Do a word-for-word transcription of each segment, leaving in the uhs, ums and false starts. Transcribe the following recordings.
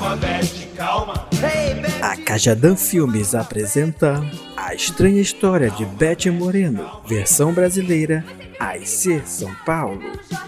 Calma, Beth, calma. A Cajadã Filmes apresenta A Estranha História de Beth Moreno, versão brasileira, A I C São Paulo.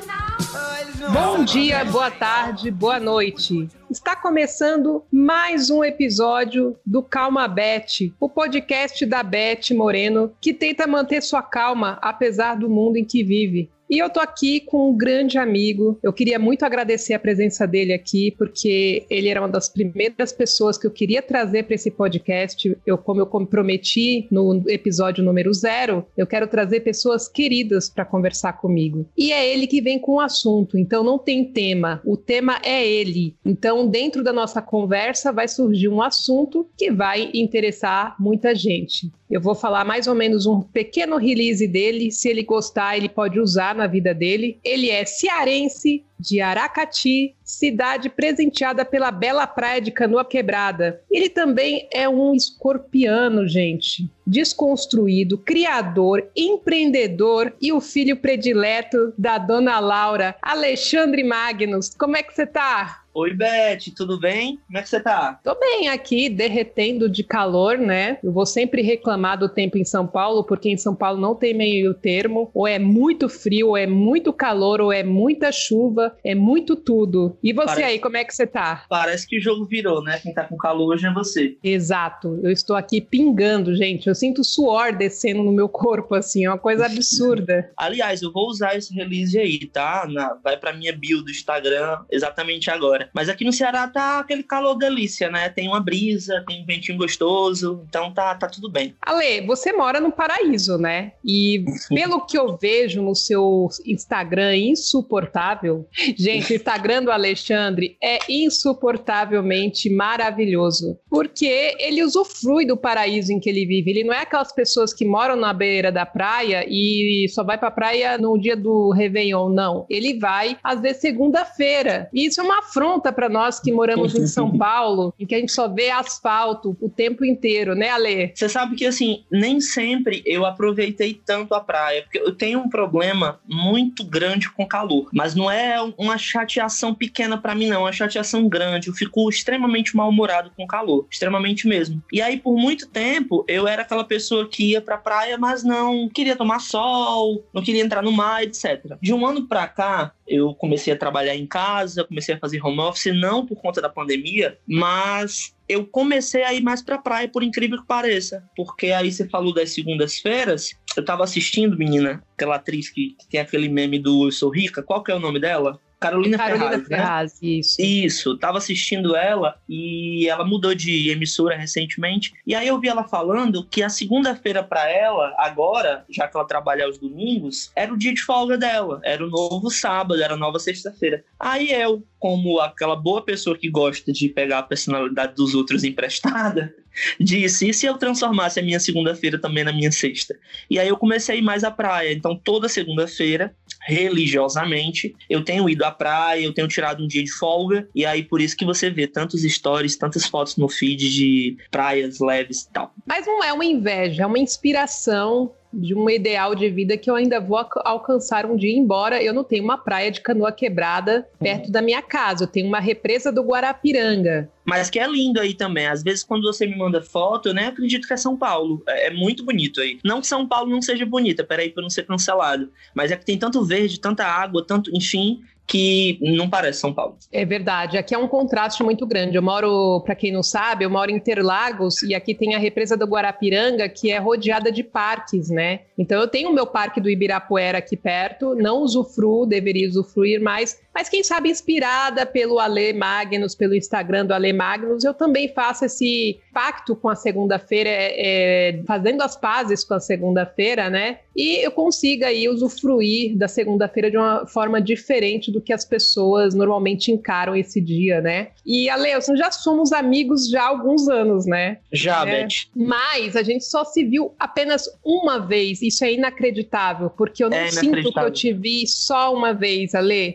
Bom dia, boa tarde, boa noite. Está começando mais um episódio do Calma Beth, o podcast da Beth Moreno, que tenta manter sua calma apesar do mundo em que vive. E eu tô aqui com um grande amigo. Eu queria muito agradecer a presença dele aqui, porque ele era uma das primeiras pessoas que eu queria trazer para esse podcast. Eu, como eu comprometi no episódio número zero, eu quero trazer pessoas queridas para conversar comigo. E é ele que vem com o assunto, então não tem tema. O tema é ele. Então, dentro da nossa conversa, vai surgir um assunto que vai interessar muita gente. Eu vou falar mais ou menos um pequeno release dele. Se ele gostar, ele pode usar na vida dele. Ele é cearense, de Aracati, cidade presenteada pela bela praia de Canoa Quebrada. Ele também é um escorpiano, gente. Desconstruído, criador, empreendedor e o filho predileto da dona Laura, Alexandre Magnus. Como é que você tá? Oi, Beth, tudo bem? Como é que você tá? Tô bem aqui, derretendo de calor, né? Eu vou sempre reclamar do tempo em São Paulo, porque em São Paulo não tem meio termo. Ou é muito frio, ou é muito calor, ou é muita chuva, é muito tudo. E você Parece... aí, como é que você tá? Parece que o jogo virou, né? Quem tá com calor hoje é você. Exato, eu estou aqui pingando, gente. Eu sinto suor descendo no meu corpo, assim, é uma coisa absurda. Aliás, eu vou usar esse release aí, tá? Na... Vai pra minha bio do Instagram exatamente agora. Mas aqui no Ceará tá aquele calor delícia, né? Tem uma brisa, tem um ventinho gostoso, então tá, tá tudo bem. Ale, você mora no paraíso, né? E pelo que eu vejo no seu Instagram insuportável, gente, o Instagram do Alexandre é insuportavelmente maravilhoso, porque ele usufrui do paraíso em que ele vive. Ele não é aquelas pessoas que moram na beira da praia e só vai pra praia no dia do Réveillon, não. Ele vai, às vezes, segunda-feira. E isso é uma afronta para nós que moramos em São Paulo, em que a gente só vê asfalto o tempo inteiro, né, Ale? Você sabe que, assim, nem sempre eu aproveitei tanto a praia, porque eu tenho um problema muito grande com calor, mas não é uma chateação pequena para mim, não, é uma chateação grande. Eu fico extremamente mal-humorado com calor, extremamente mesmo. E aí, por muito tempo, eu era aquela pessoa que ia pra praia, mas não queria tomar sol, não queria entrar no mar, etcétera. De um ano pra cá, eu comecei a trabalhar em casa, comecei a fazer home office, não por conta da pandemia, mas eu comecei a ir mais pra praia, por incrível que pareça. Porque aí você falou das segundas-feiras, eu tava assistindo, menina, aquela atriz que, que tem aquele meme do Eu Sou Rica, qual que é o nome dela? Carolina, Carolina Ferraz, Ferraz, né? isso. Isso, tava assistindo ela e ela mudou de emissora recentemente. E aí eu vi ela falando que a segunda-feira pra ela, agora, já que ela trabalha aos domingos, era o dia de folga dela. Era o novo sábado, era a nova sexta-feira. Aí eu, como aquela boa pessoa que gosta de pegar a personalidade dos outros emprestada, disse, e se eu transformasse a minha segunda-feira também na minha sexta? E aí eu comecei a ir mais à praia. Então toda segunda-feira, religiosamente, eu tenho ido à praia, eu tenho tirado um dia de folga, e aí por isso que você vê tantos stories, tantas fotos no feed de praias leves e tal. Mas não é uma inveja, é uma inspiração de um ideal de vida que eu ainda vou alca- alcançar um dia, embora eu não tenha uma praia de Canoa Quebrada perto uhum. da minha casa. Eu tenho uma represa do Guarapiranga. Mas que é lindo aí também. Às vezes, quando você me manda foto, eu nem acredito que é São Paulo. É, é muito bonito aí. Não que São Paulo não seja bonita, peraí, pra não ser cancelado. Mas é que tem tanto verde, tanta água, tanto, enfim, que não parece São Paulo. É verdade, aqui é um contraste muito grande. Eu moro, para quem não sabe, eu moro em Interlagos e aqui tem a represa do Guarapiranga, que é rodeada de parques, né? Então eu tenho o meu parque do Ibirapuera aqui perto, não usufruo, deveria usufruir mais, mas quem sabe inspirada pelo Ale Magnus, pelo Instagram do Ale Magnus, eu também faço esse pacto com a segunda-feira, é, é, fazendo as pazes com a segunda-feira, né? E eu consiga aí usufruir da segunda-feira de uma forma diferente do que as pessoas normalmente encaram esse dia, né? E, Ale, nós já somos amigos já há alguns anos, né? Já, é, Beth. Mas a gente só se viu apenas uma vez. Isso é inacreditável, porque eu não é sinto que eu te vi só uma vez, Ale. Sim.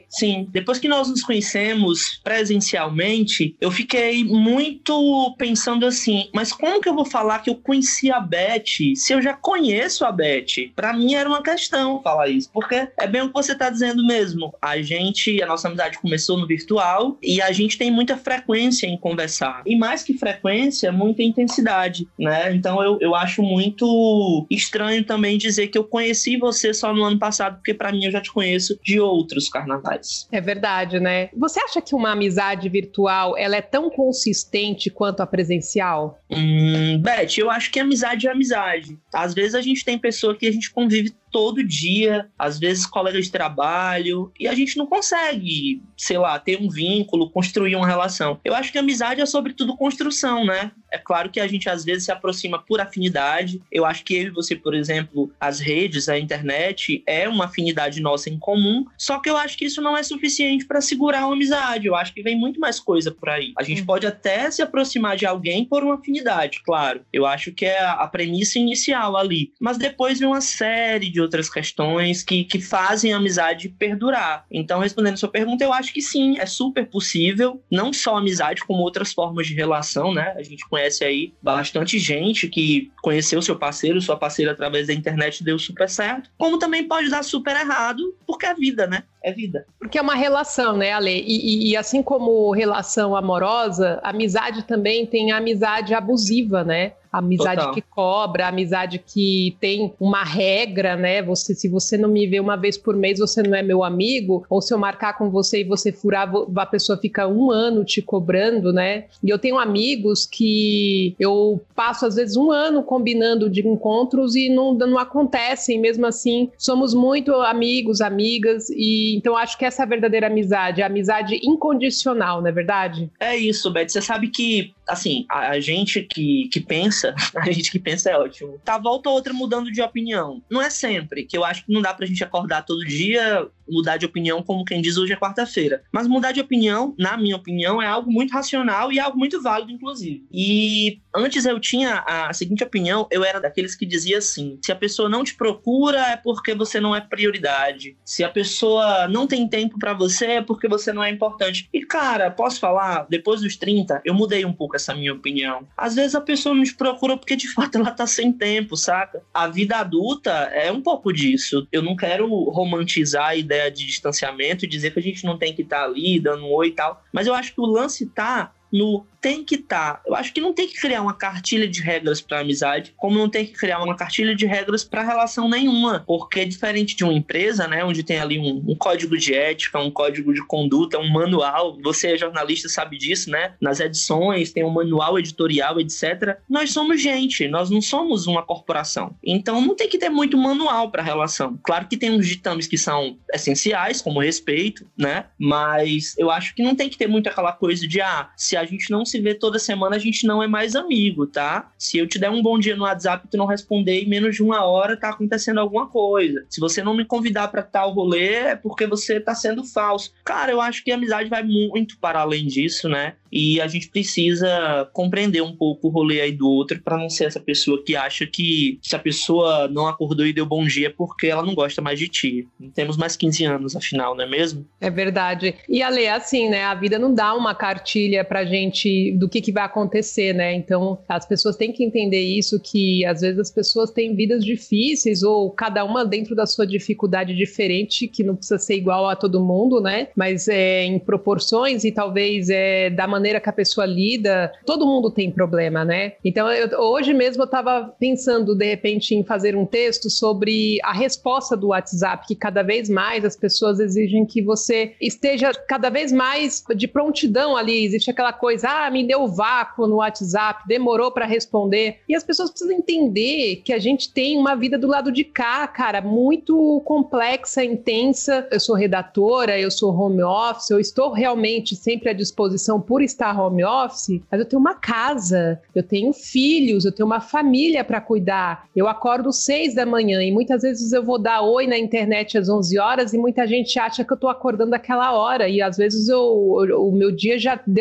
Então, depois que nós nos conhecemos presencialmente, eu fiquei muito pensando assim, mas como que eu vou falar que eu conheci a Beth se eu já conheço a Beth? Pra mim era uma questão falar isso, porque é bem o que você tá dizendo mesmo. A gente, a nossa amizade começou no virtual e a gente tem muita frequência em conversar. E mais que frequência, muita intensidade, né? Então eu, eu acho muito estranho também dizer que eu conheci você só no ano passado, porque pra mim eu já te conheço de outros carnavais. É verdade, né? Você acha que uma amizade virtual, ela é tão consistente quanto a presencial? Hum, Beth, eu acho que amizade é amizade. Às vezes a gente tem pessoa que a gente convive todo dia, às vezes colegas de trabalho, e a gente não consegue, sei lá, ter um vínculo, construir uma relação. Eu acho que a amizade é sobretudo construção, né? É claro que a gente às vezes se aproxima por afinidade. Eu acho que eu e você, por exemplo, as redes, a internet, é uma afinidade nossa em comum, só que eu acho que isso não é suficiente para segurar uma amizade. Eu acho que vem muito mais coisa por aí. A gente pode até se aproximar de alguém por uma afinidade, claro. Eu acho que é a premissa inicial ali. Mas depois vem uma série de outras questões que, que fazem a amizade perdurar. Então, respondendo a sua pergunta, eu acho que sim, é super possível, não só amizade, como outras formas de relação, né? A gente conhece aí bastante gente que conheceu seu parceiro, sua parceira através da internet e deu super certo, como também pode dar super errado, porque é vida, né? É vida. Porque é uma relação, né, Ale? E, e, e assim como relação amorosa, amizade também tem a amizade abusiva, né? A amizade Total. Que cobra, a amizade que tem uma regra, né? Você, se você não me vê uma vez por mês, você não é meu amigo. Ou se eu marcar com você e você furar, a pessoa fica um ano te cobrando, né? E eu tenho amigos que eu passo, às vezes, um ano combinando de encontros e não, não acontecem. Mesmo assim, somos muito amigos, amigas. E então, acho que essa é a verdadeira amizade. A amizade incondicional, não é verdade? É isso, Beth. Você sabe que, assim, a, a gente que, que pensa, a gente que pensa é ótimo. Tá volta ou outra mudando de opinião. Não é sempre, que eu acho que não dá pra gente acordar todo dia, mudar de opinião, como quem diz hoje é quarta-feira. Mas mudar de opinião, na minha opinião, é algo muito racional e algo muito válido, inclusive. E antes eu tinha a seguinte opinião, eu era daqueles que dizia assim, se a pessoa não te procura é porque você não é prioridade. Se a pessoa não tem tempo pra você é porque você não é importante. E cara, posso falar, depois dos trinta, eu mudei um pouco essa minha opinião. Às vezes a pessoa não te procura porque de fato ela tá sem tempo, saca? A vida adulta é um pouco disso. Eu não quero romantizar a ideia de distanciamento e dizer que a gente não tem que estar ali dando um oi e tal, mas eu acho que o lance tá no tem que estar. Tá. Eu acho que não tem que criar uma cartilha de regras para amizade, como não tem que criar uma cartilha de regras para relação nenhuma, porque é diferente de uma empresa, né, onde tem ali um, um código de ética, um código de conduta, um manual. Você é jornalista, sabe disso, né? Nas edições tem um manual editorial, etcétera. Nós somos gente, nós não somos uma corporação. Então não tem que ter muito manual para relação. Claro que tem uns ditames que são essenciais, como respeito, né? Mas eu acho que não tem que ter muito aquela coisa de ah, se a gente não se vê toda semana, a gente não é mais amigo, tá? Se eu te der um bom dia no WhatsApp e tu não responder em menos de uma hora, tá acontecendo alguma coisa. Se você não me convidar pra tal rolê, é porque você tá sendo falso. Cara, eu acho que a amizade vai muito para além disso, né? E a gente precisa compreender um pouco o rolê aí do outro pra não ser essa pessoa que acha que se a pessoa não acordou e deu bom dia é porque ela não gosta mais de ti. Temos mais quinze anos, afinal, não é mesmo? É verdade. E, Ale, assim, né? A vida não dá uma cartilha pra gente do que, que vai acontecer, né? Então, as pessoas têm que entender isso, que às vezes as pessoas têm vidas difíceis ou cada uma dentro da sua dificuldade diferente, que não precisa ser igual a todo mundo, né? Mas é em proporções e talvez é da maneira que a pessoa lida, todo mundo tem problema, né? Então, eu, hoje mesmo eu tava pensando, de repente, em fazer um texto sobre a resposta do WhatsApp, que cada vez mais as pessoas exigem que você esteja cada vez mais de prontidão ali. Existe aquela coisa, ah, me deu vácuo no WhatsApp, demorou para responder. E as pessoas precisam entender que a gente tem uma vida do lado de cá, cara, muito complexa, intensa. Eu sou redatora, eu sou home office, eu estou realmente sempre à disposição por estar home office, mas eu tenho uma casa, eu tenho filhos, eu tenho uma família para cuidar. Eu acordo seis da manhã e muitas vezes eu vou dar oi na internet às onze horas e muita gente acha que eu tô acordando aquela hora e às vezes eu, o meu dia já deu vários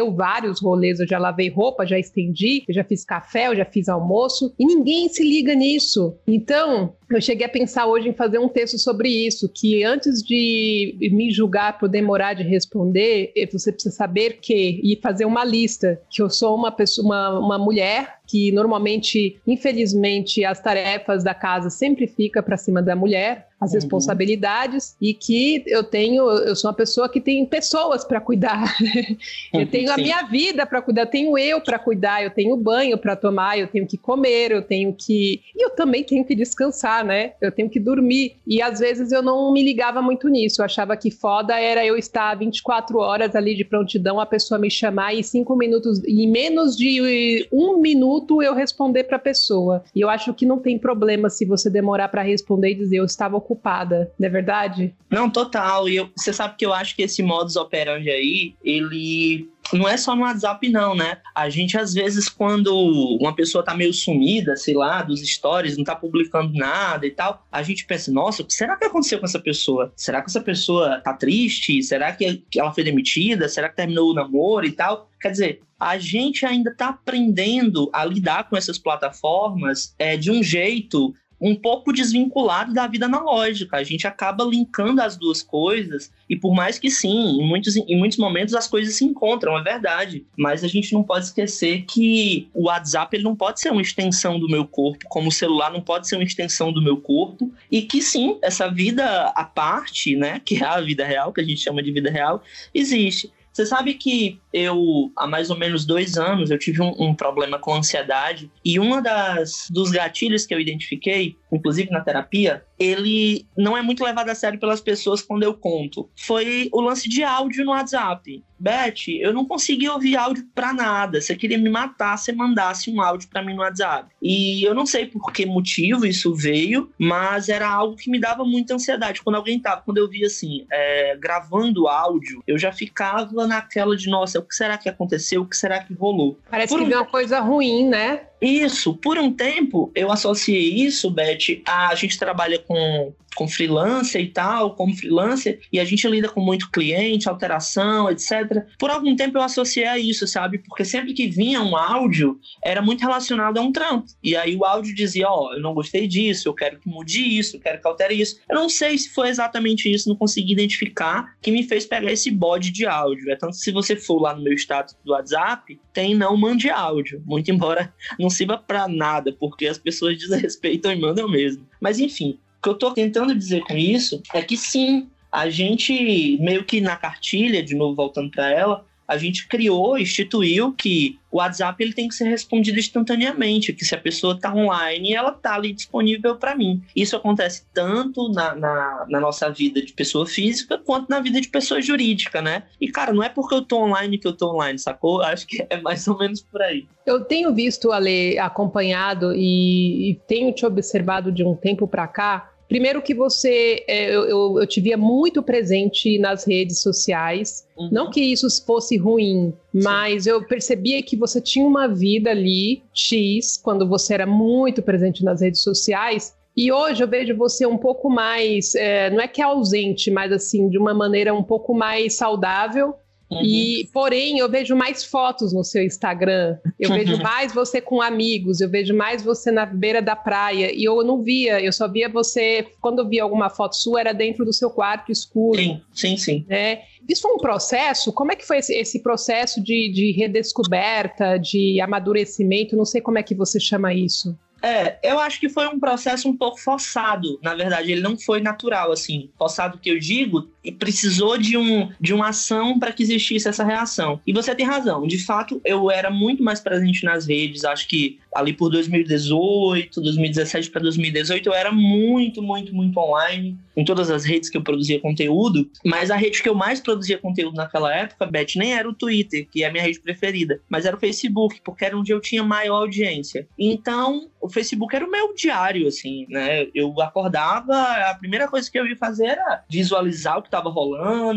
vários rolês, eu já lavei roupa, já estendi, eu já fiz café, eu já fiz almoço, e ninguém se liga nisso. Então, eu cheguei a pensar hoje em fazer um texto sobre isso, que antes de me julgar por demorar de responder, você precisa saber que, e fazer uma lista, que eu sou uma pessoa, uma, uma mulher que normalmente, infelizmente, as tarefas da casa sempre fica para cima da mulher, as uhum. responsabilidades, e que eu tenho, eu sou uma pessoa que tem pessoas para cuidar. Eu tenho Sim. a minha vida para cuidar, eu tenho eu para cuidar, eu tenho banho para tomar, eu tenho que comer, eu tenho que... E eu também tenho que descansar, né? Eu tenho que dormir. E às vezes eu não me ligava muito nisso, eu achava que foda era eu estar vinte e quatro horas ali de prontidão, a pessoa me chamar e cinco minutos, em menos de um minuto eu responder para a pessoa. E eu acho que não tem problema se você demorar para responder e dizer eu estava ocupada, não é verdade? Não, total. E eu, você sabe que eu acho que esse modus operandi aí, ele não é só no WhatsApp não, né? A gente às vezes quando uma pessoa tá meio sumida, sei lá, dos stories, não tá publicando nada e tal, a gente pensa, nossa, o que será que aconteceu com essa pessoa? Será que essa pessoa tá triste? Será que ela foi demitida? Será que terminou o namoro e tal? Quer dizer, a gente ainda está aprendendo a lidar com essas plataformas é, de um jeito um pouco desvinculado da vida analógica. A gente acaba linkando as duas coisas e por mais que sim, em muitos, em muitos momentos as coisas se encontram, é verdade. Mas a gente não pode esquecer que o WhatsApp ele não pode ser uma extensão do meu corpo, como o celular não pode ser uma extensão do meu corpo, e que sim, essa vida à parte, né, que é a vida real, que a gente chama de vida real, existe. Você sabe que eu, há mais ou menos dois anos, eu tive um, um problema com ansiedade e uma das dos gatilhos que eu identifiquei, inclusive na terapia, ele não é muito levado a sério pelas pessoas quando eu conto. Foi o lance de áudio no WhatsApp. Beth, eu não conseguia ouvir áudio pra nada. Você queria me matar se mandasse um áudio pra mim no WhatsApp. E eu não sei por que motivo isso veio, mas era algo que me dava muita ansiedade. Quando alguém tava, quando eu via assim, é, gravando áudio, eu já ficava naquela de, nossa, o que será que aconteceu? O que será que rolou? Parece por que um... veio uma coisa ruim, né? Isso, por um tempo eu associei isso, Beth, a, a gente trabalha com, com freelancer e tal, como freelancer, e a gente lida com muito cliente, alteração, etcétera. Por algum tempo eu associei a isso, sabe? Porque sempre que vinha um áudio, era muito relacionado a um trampo. E aí o áudio dizia, ó, oh, eu não gostei disso, eu quero que mude isso, eu quero que altere isso. Eu não sei se foi exatamente isso, não consegui identificar, que me fez pegar esse bode de áudio. É tanto que se você for lá no meu status do WhatsApp, tem não mande áudio, muito embora não sirva pra nada, porque as pessoas desrespeitam e mandam mesmo. Mas enfim, o que eu tô tentando dizer com isso é que sim, a gente meio que na cartilha, de novo voltando para ela, a gente criou, instituiu que o WhatsApp ele tem que ser respondido instantaneamente, que se a pessoa está online, ela está ali disponível para mim. Isso acontece tanto na, na, na nossa vida de pessoa física, quanto na vida de pessoa jurídica, né? E, cara, não é porque eu tô online que eu tô online, sacou? Acho que é mais ou menos por aí. Eu tenho visto, Ale, acompanhado e, e tenho te observado de um tempo para cá. Primeiro que você, eu, eu, eu te via muito presente nas redes sociais, uhum. Não que isso fosse ruim, mas Sim. Eu percebia que você tinha uma vida ali, X, quando você era muito presente nas redes sociais, e hoje eu vejo você um pouco mais, é, não é que é ausente, mas assim, de uma maneira um pouco mais saudável. Uhum. E, porém, eu vejo mais fotos no seu Instagram, eu uhum. vejo mais você com amigos, eu vejo mais você na beira da praia, e eu não via, eu só via você, quando eu via alguma foto sua, era dentro do seu quarto escuro. Sim, sim, sim. Né? Isso foi um processo? Como é que foi esse, esse processo de, de redescoberta, de amadurecimento? Não sei como é que você chama isso. É, eu acho que foi um processo um pouco forçado, na verdade, ele não foi natural, assim, forçado que eu digo, e precisou de, um, de uma ação para que existisse essa reação. E você tem razão, de fato, eu era muito mais presente nas redes, acho que ali por dois mil e dezoito, dois mil e dezessete para dois mil e dezoito, eu era muito, muito, muito online, em todas as redes que eu produzia conteúdo, mas a rede que eu mais produzia conteúdo naquela época, Beth, nem era o Twitter, que é a minha rede preferida, mas era o Facebook, porque era onde eu tinha maior audiência. Então, o Facebook era o meu diário, assim, né? Eu acordava, a primeira coisa que eu ia fazer era visualizar o que estava rolando,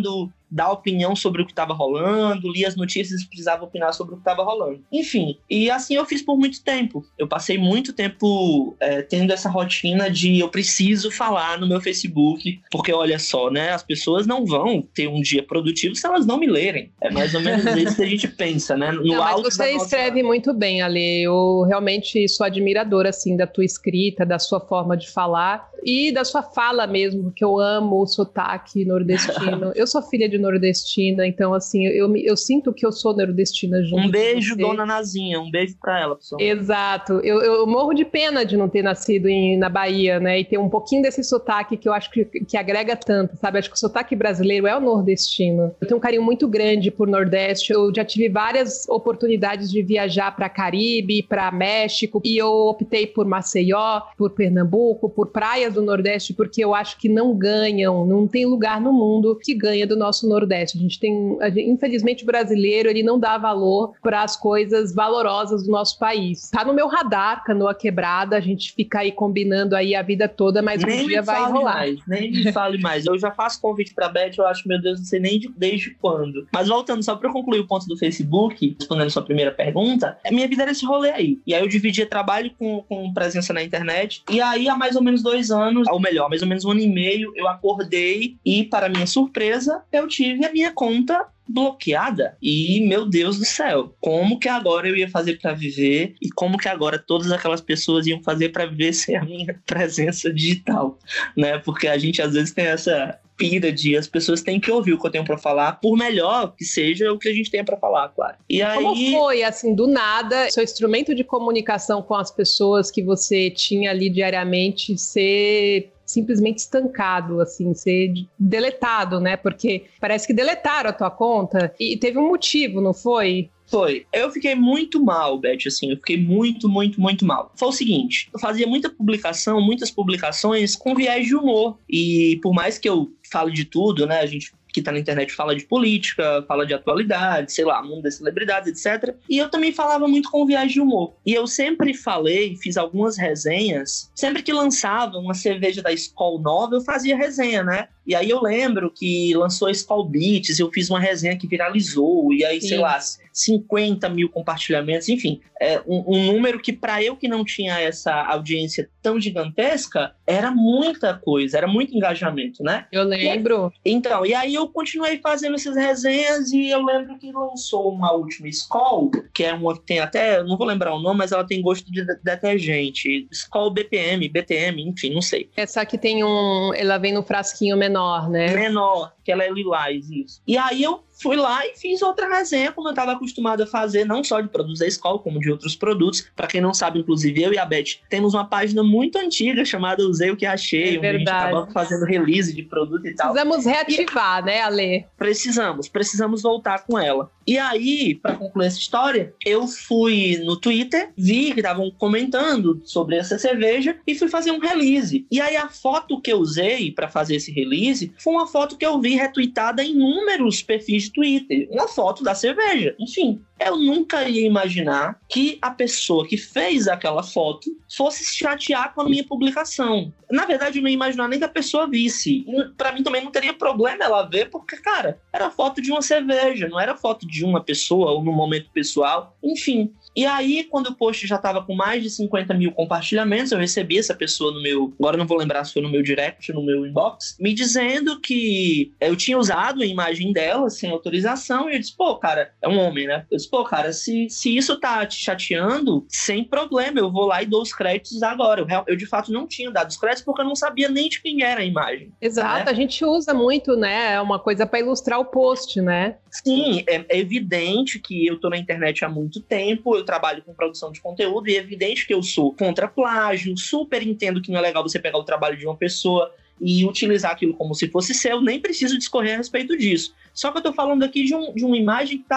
dar opinião sobre o que estava rolando, lia as notícias e precisava opinar sobre o que estava rolando. Enfim, e assim eu fiz por muito tempo. Eu passei muito tempo é, tendo essa rotina de eu preciso falar no meu Facebook, porque olha só, né, as pessoas não vão ter um dia produtivo se elas não me lerem. É mais ou menos isso que a gente pensa, né? No não, alto mas você da escreve nossa... muito bem, Ale. Eu realmente sou admiradora, assim, da tua escrita, da sua forma de falar e da sua fala mesmo, porque eu amo o sotaque nordestino. Eu sou filha de nordestina, então, assim, eu, eu, eu sinto que eu sou nordestina junto. Um beijo, dona Nazinha, um beijo pra ela, pessoal. Exato. Eu, eu morro de pena de não ter nascido em, na Bahia, né, e ter um pouquinho desse sotaque que eu acho que, que agrega tanto, sabe? Acho que o sotaque brasileiro é o nordestino. Eu tenho um carinho muito grande por Nordeste. Eu já tive várias oportunidades de viajar para Caribe, para México, e eu optei por Maceió, por Pernambuco, por praias do Nordeste, porque eu acho que não ganham, não tem lugar no mundo que ganha do nosso Nordeste. A gente tem, a gente, infelizmente, o brasileiro, ele não dá valor para as coisas valorosas do nosso país. Tá no meu radar, Canoa Quebrada, a gente fica aí combinando aí a vida toda, mas nem um dia vai rolar. Mais, nem me fale mais. Eu já faço convite pra Beth, eu acho, meu Deus, não sei nem de, desde quando. Mas voltando, só pra concluir o ponto do Facebook, respondendo sua primeira pergunta, a minha vida era esse rolê aí. E aí eu dividia trabalho com, com presença na internet. E aí, há mais ou menos dois anos, ou melhor, mais ou menos um ano e meio, eu acordei e, para minha surpresa, eu tive a minha conta bloqueada. E, meu Deus do céu, como que agora eu ia fazer pra viver e como que agora todas aquelas pessoas iam fazer pra viver sem a minha presença digital, né? Porque a gente às vezes tem essa pira de as pessoas têm que ouvir o que eu tenho pra falar, por melhor que seja o que a gente tenha pra falar, claro. E aí... Como foi, assim, do nada, seu instrumento de comunicação com as pessoas que você tinha ali diariamente ser simplesmente estancado, assim, ser deletado, né? Porque parece que deletaram a tua conta e teve um motivo, não foi? Foi. Eu fiquei muito mal, Beth, assim, eu fiquei muito, muito, muito mal. Foi o seguinte, eu fazia muita publicação, muitas publicações com viés de humor, e por mais que eu fale de tudo, né, a gente que tá na internet fala de política, fala de atualidade, sei lá, mundo das celebridades, etcétera. E eu também falava muito com viés de humor. E eu sempre falei, fiz algumas resenhas, sempre que lançava uma cerveja da Skol nova, eu fazia resenha, né? E aí eu lembro que lançou a Skol Beats, eu fiz uma resenha que viralizou, e aí, Sim. sei lá, cinquenta mil compartilhamentos, enfim, é um, um número que para eu que não tinha essa audiência tão gigantesca, era muita coisa, era muito engajamento, né? Eu lembro. E, então, e aí eu continuei fazendo essas resenhas e eu lembro que lançou uma última Skol, que é uma que tem até, não vou lembrar o nome, mas ela tem gosto de detergente, Skol B P M, B T M, enfim, não sei. Essa aqui tem um, ela vem no frasquinho menor, né? Menor, que ela é lilás, isso. E aí eu fui lá e fiz outra resenha, como eu estava acostumado a fazer, não só de produtos da Skol, como de outros produtos. Para quem não sabe, inclusive, eu e a Beth temos uma página muito antiga chamada Usei o que Achei, é onde a gente acaba fazendo release de produto e tal. Precisamos reativar, e... né, Ale? Precisamos, precisamos voltar com ela. E aí, para concluir essa história, eu fui no Twitter, vi que estavam comentando sobre essa cerveja e fui fazer um release. E aí a foto que eu usei para fazer esse release foi uma foto que eu vi retweetada em inúmeros perfis de Twitter. Uma foto da cerveja. Enfim, eu nunca ia imaginar que a pessoa que fez aquela foto fosse se chatear com a minha publicação. Na verdade, eu não ia imaginar nem que a pessoa visse. Para mim também não teria problema ela ver, porque, cara, era foto de uma cerveja, não era foto de uma pessoa ou num momento pessoal. Enfim. E aí, quando o post já estava com mais de cinquenta mil compartilhamentos, eu recebi essa pessoa no meu... Agora eu não vou lembrar se foi no meu direct, no meu inbox, me dizendo que eu tinha usado a imagem dela sem autorização. E eu disse, pô, cara, é um homem, né? Eu disse, pô, cara, se, se isso tá te chateando, sem problema, eu vou lá e dou os créditos agora. Eu, eu de fato, não tinha dado os créditos porque eu não sabia nem de quem era a imagem. Exato, né? A gente usa muito, né? É uma coisa para ilustrar o post, né? Sim, é, é evidente que eu tô na internet há muito tempo, eu trabalho com produção de conteúdo e é evidente que eu sou contra plágio, super entendo que não é legal você pegar o trabalho de uma pessoa e utilizar aquilo como se fosse seu, nem preciso discorrer a respeito disso. Só que eu tô falando aqui de, um, de uma imagem que tava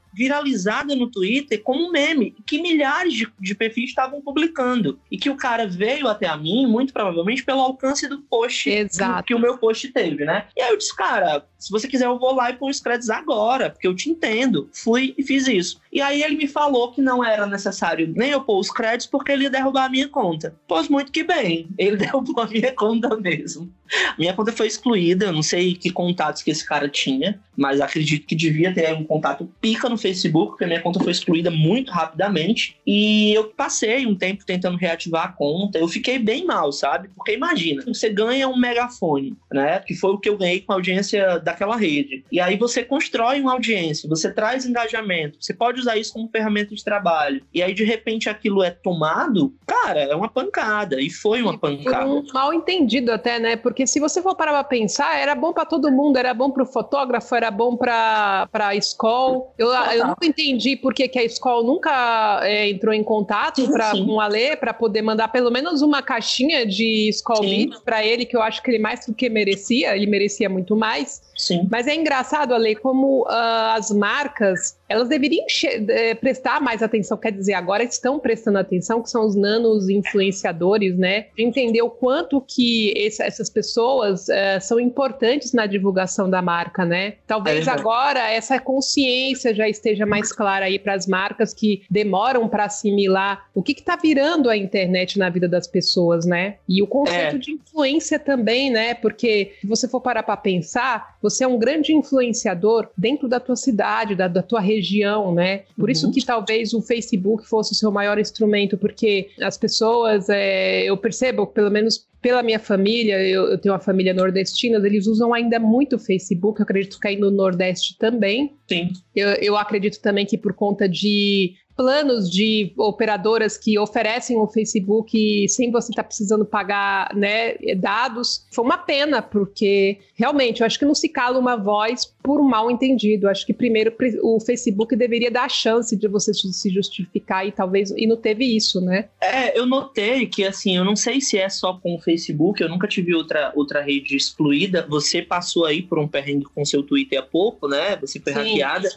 viralizada no Twitter como um meme, que milhares de, de perfis estavam publicando. E que o cara veio até a mim, muito provavelmente, pelo alcance do post que, que o meu post teve, né? E aí eu disse, cara, se você quiser eu vou lá e pôr os créditos agora, porque eu te entendo. Fui e fiz isso. E aí ele me falou que não era necessário nem eu pôr os créditos, porque ele ia derrubar a minha conta. Pois muito que bem, ele derrubou a minha conta mesmo. Minha conta foi excluída, eu não sei que contatos que esse cara tinha, mas acredito que devia ter um contato pica no Facebook, porque minha conta foi excluída muito rapidamente, e eu passei um tempo tentando reativar a conta. Eu fiquei bem mal, sabe? Porque imagina, você ganha um megafone, né? Que foi o que eu ganhei com a audiência daquela rede. E aí você constrói uma audiência, você traz engajamento, você pode usar isso como ferramenta de trabalho. E aí, de repente, aquilo é tomado, cara, é uma pancada. E foi uma pancada. Por um mal entendido até, né? Porque se você for parar pra pensar, era bom pra todo mundo, era bom pro fotógrafo, era bom pra, pra escola. Eu, eu nunca entendi por que, que a escola nunca é, entrou em contato pra, com o Alê, pra poder mandar pelo menos uma caixinha de Skol Beats pra ele, que eu acho que ele mais do que merecia, ele merecia muito mais. Sim. Mas é engraçado, Ale, como uh, as marcas, elas deveriam eh, prestar mais atenção, quer dizer, agora estão prestando atenção, que são os nanos influenciadores, né? De entender o quanto que esse, essas pessoas uh, são importantes na divulgação da marca, né? Talvez é agora essa consciência já esteja mais clara aí para as marcas que demoram para assimilar o que está virando a internet na vida das pessoas, né? E o conceito é. de influência também, né? Porque se você for parar para pensar, você é um grande influenciador dentro da tua cidade, da, da tua região, né? Por uhum. isso que talvez o Facebook fosse o seu maior instrumento, porque as pessoas, é, eu percebo, pelo menos pela minha família, eu, eu tenho uma família nordestina, eles usam ainda muito o Facebook, eu acredito que aí no Nordeste também. Sim. Eu, eu acredito também que por conta de planos de operadoras que oferecem o Facebook sem você estar tá precisando pagar, né, dados. Foi uma pena, porque realmente eu acho que não se cala uma voz por um mal entendido. Eu acho que primeiro o Facebook deveria dar a chance de você se justificar e talvez, e não teve isso, né? É, eu notei que assim, eu não sei se é só com o Facebook, eu nunca tive outra, outra rede excluída. Você passou aí por um perrengue com seu Twitter há pouco, né? Você foi Sim. hackeada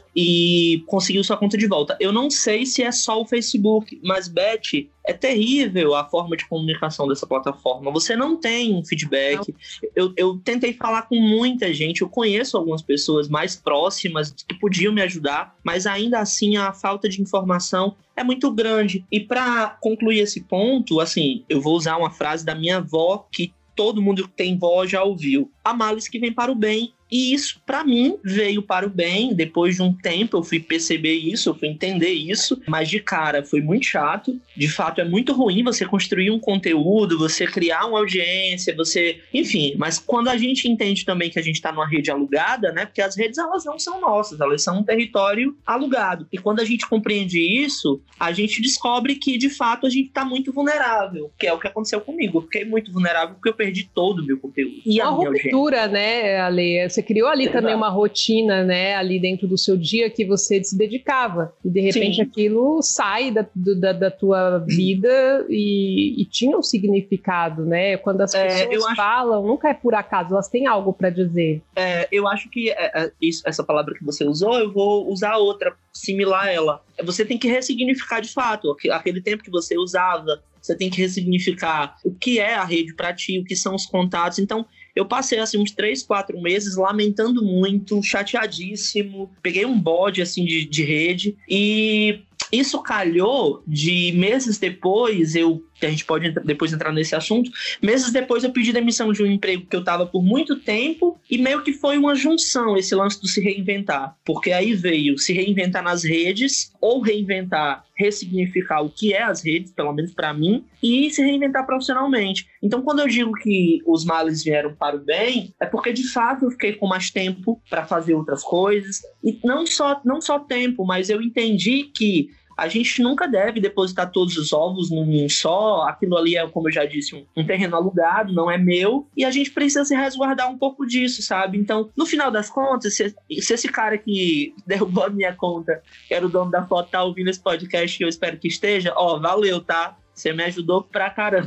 e conseguiu sua conta de volta. Eu não sei se é só o Facebook, mas, Beth, é terrível a forma de comunicação dessa plataforma. Você não tem um feedback. Eu, eu tentei falar com muita gente, eu conheço algumas pessoas mais próximas que podiam me ajudar, mas ainda assim a falta de informação é muito grande. E para concluir esse ponto, assim, eu vou usar uma frase da minha avó que todo mundo que tem vó já ouviu. Há males que vem para o bem. E isso, para mim, veio para o bem. Depois de um tempo, eu fui perceber isso, eu fui entender isso. Mas, de cara, foi muito chato. De fato, é muito ruim você construir um conteúdo, você criar uma audiência, você... Enfim, mas quando a gente entende também que a gente está numa rede alugada, né? Porque as redes, elas não são nossas, elas são um território alugado. E quando a gente compreende isso, a gente descobre que, de fato, a gente está muito vulnerável. Que é o que aconteceu comigo. Eu fiquei muito vulnerável porque eu perdi todo o meu conteúdo. E a uma minha ruptura, né, Ale? Você criou ali Exato. também uma rotina, né, ali dentro do seu dia que você se dedicava. E de repente Sim. aquilo sai da, da, da tua vida e, e tinha um significado, né? Quando as pessoas é, acho... falam, nunca é por acaso, elas têm algo para dizer. É, eu acho que é, é, isso, essa palavra que você usou, eu vou usar outra, similar a ela. Você tem que ressignificar de fato aquele tempo que você usava. Você tem que ressignificar o que é a rede para ti, o que são os contatos. Então, eu passei assim, uns três, quatro meses lamentando muito, chateadíssimo. Peguei um bode assim, de, de rede e isso calhou de meses depois, eu, a gente pode depois entrar nesse assunto, meses depois eu pedi demissão de um emprego que eu estava por muito tempo e meio que foi uma junção esse lance do se reinventar, porque aí veio se reinventar nas redes ou reinventar, ressignificar o que é as redes, pelo menos para mim, e se reinventar profissionalmente. Então quando eu digo que os males vieram para o bem, é porque de fato eu fiquei com mais tempo para fazer outras coisas, e não só, não só tempo, mas eu entendi que a gente nunca deve depositar todos os ovos num só. Aquilo ali é, como eu já disse, um, um terreno alugado, não é meu. E a gente precisa se resguardar um pouco disso, sabe? Então, no final das contas, se, se esse cara que derrubou a minha conta, que era o dono da foto, tá ouvindo esse podcast, que eu espero que esteja, ó, valeu, tá? Você me ajudou pra caramba.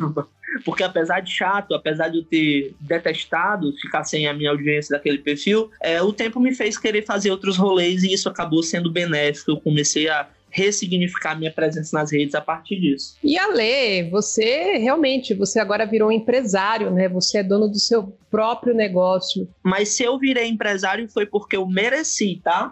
Porque apesar de chato, apesar de eu ter detestado ficar sem a minha audiência daquele perfil, é, o tempo me fez querer fazer outros rolês e isso acabou sendo benéfico. Eu comecei a ressignificar minha presença nas redes a partir disso. E Ale, você realmente, você agora virou um empresário, né? Você é dono do seu próprio negócio. Mas se eu virei empresário foi porque eu mereci, tá?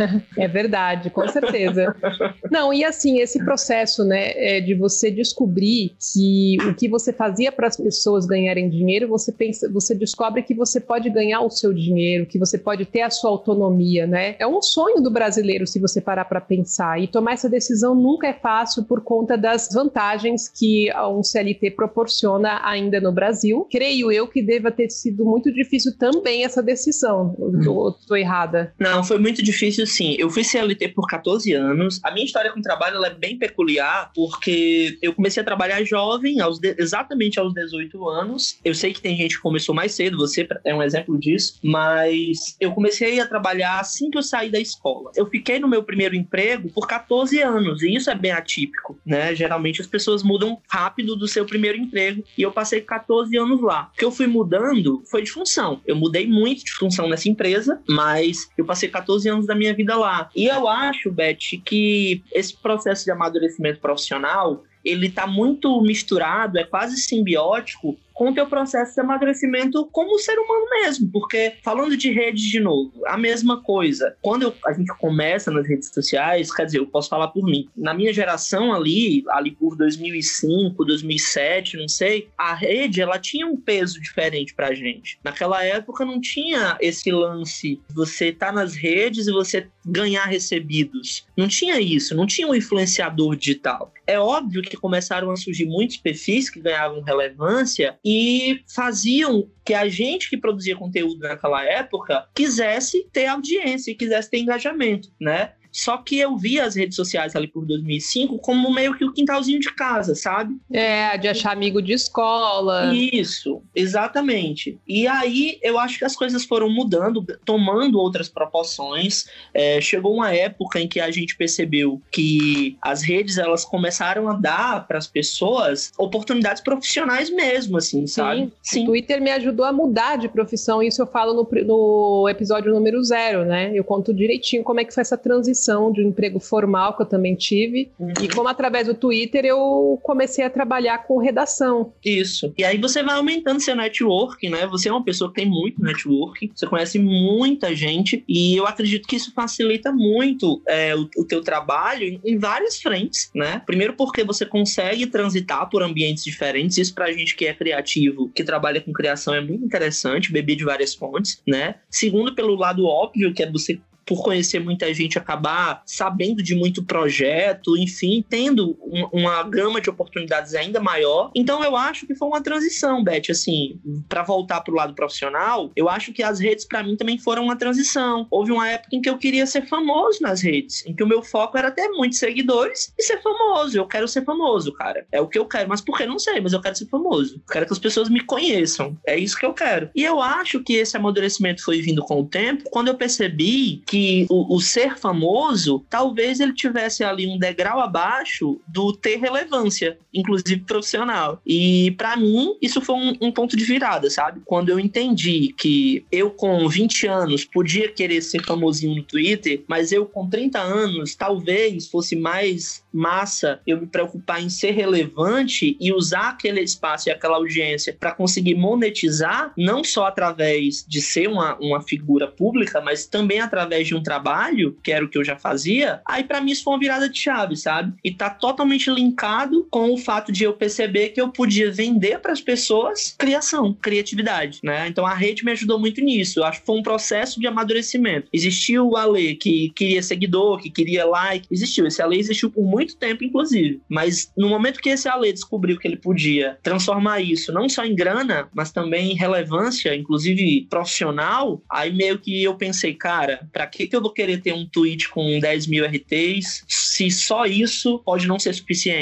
É verdade, com certeza. Não, e assim, esse processo, né, é de você descobrir que o que você fazia para as pessoas ganharem dinheiro, você pensa, você descobre que você pode ganhar o seu dinheiro, que você pode ter a sua autonomia, né? É um sonho do brasileiro, se você parar para pensar. E tomar essa decisão nunca é fácil por conta das vantagens que um C L T proporciona ainda no Brasil. Creio eu que deva ter sido muito difícil também essa decisão. Ou estou errada? Não, foi muito difícil sim. Eu fui C L T por catorze anos. A minha história com o trabalho ela é bem peculiar, porque eu comecei a trabalhar jovem, aos de... exatamente aos dezoito anos. Eu sei que tem gente que começou mais cedo, você é um exemplo disso, mas eu comecei a trabalhar assim que eu saí da escola. Eu fiquei no meu primeiro emprego por catorze anos, e isso é bem atípico, né? Geralmente as pessoas mudam rápido do seu primeiro emprego, e eu passei catorze anos lá. O que eu fui mudando foi de função. Eu mudei muito de função nessa empresa, mas eu passei catorze anos da minha vida lá. E eu acho, Beth, que esse processo de amadurecimento profissional, ele tá muito misturado, é quase simbiótico com o teu processo de amadurecimento como ser humano mesmo, porque falando de redes de novo, a mesma coisa. Quando eu, a gente começa nas redes sociais, quer dizer, eu posso falar por mim, na minha geração ali, ali por dois mil e cinco, dois mil e sete, não sei, a rede, ela tinha um peso diferente pra gente. Naquela época não tinha esse lance, você tá nas redes e você ganhar recebidos. Não tinha isso, não tinha um influenciador digital. É óbvio que começaram a surgir muitos perfis que ganhavam relevância e faziam que a gente que produzia conteúdo naquela época quisesse ter audiência e quisesse ter engajamento, né? Só que eu via as redes sociais ali por dois mil e cinco como meio que o quintalzinho de casa, sabe? É, de achar amigo de escola. Isso, exatamente. E aí eu acho que as coisas foram mudando, tomando outras proporções. É, chegou uma época em que a gente percebeu que as redes elas começaram a dar para as pessoas oportunidades profissionais mesmo, assim, sabe? Sim. Sim. O Twitter me ajudou a mudar de profissão. Isso eu falo no, no episódio número zero, né? Eu conto direitinho como é que foi essa transição de um emprego formal que eu também tive, uhum. E como através do Twitter eu comecei a trabalhar com redação. Isso. E aí você vai aumentando seu network, né? Você é uma pessoa que tem muito network, você conhece muita gente e eu acredito que isso facilita muito é, o, o teu trabalho em, em várias frentes, né? Primeiro porque você consegue transitar por ambientes diferentes, isso pra gente que é criativo, que trabalha com criação é muito interessante, beber de várias fontes, né? Segundo, pelo lado óbvio, que é você por conhecer muita gente, acabar sabendo de muito projeto, enfim, tendo um, uma gama de oportunidades ainda maior. Então eu acho que foi uma transição, Beth, assim, para voltar pro lado profissional, eu acho que as redes para mim também foram uma transição. Houve uma época em que eu queria ser famoso nas redes, em que o meu foco era ter muitos seguidores e ser famoso. Eu quero ser famoso, cara. É o que eu quero, mas por que? Não sei, mas eu quero ser famoso. Eu quero que as pessoas me conheçam. É isso que eu quero. E eu acho que esse amadurecimento foi vindo com o tempo, quando eu percebi que que o, o ser famoso, talvez ele tivesse ali um degrau abaixo do ter relevância, inclusive profissional. E pra mim, isso foi um, um ponto de virada, sabe? Quando eu entendi que eu com vinte anos podia querer ser famosinho no Twitter, mas eu com trinta anos, talvez fosse mais massa eu me preocupar em ser relevante e usar aquele espaço e aquela audiência para conseguir monetizar, não só através de ser uma, uma figura pública, mas também através de um trabalho, que era o que eu já fazia, aí pra mim isso foi uma virada de chave, sabe? E tá totalmente linkado com o fato de eu perceber que eu podia vender pras pessoas criação, criatividade, né? Então a rede me ajudou muito nisso. Eu acho que foi um processo de amadurecimento. Existiu o Ale que queria seguidor, que queria like, existiu. Esse Ale existiu por muito tempo, inclusive. Mas no momento que esse Ale descobriu que ele podia transformar isso não só em grana, mas também em relevância, inclusive profissional, aí meio que eu pensei, cara, pra que que eu vou querer ter um tweet com dez mil R Ts se só isso pode não ser suficiente?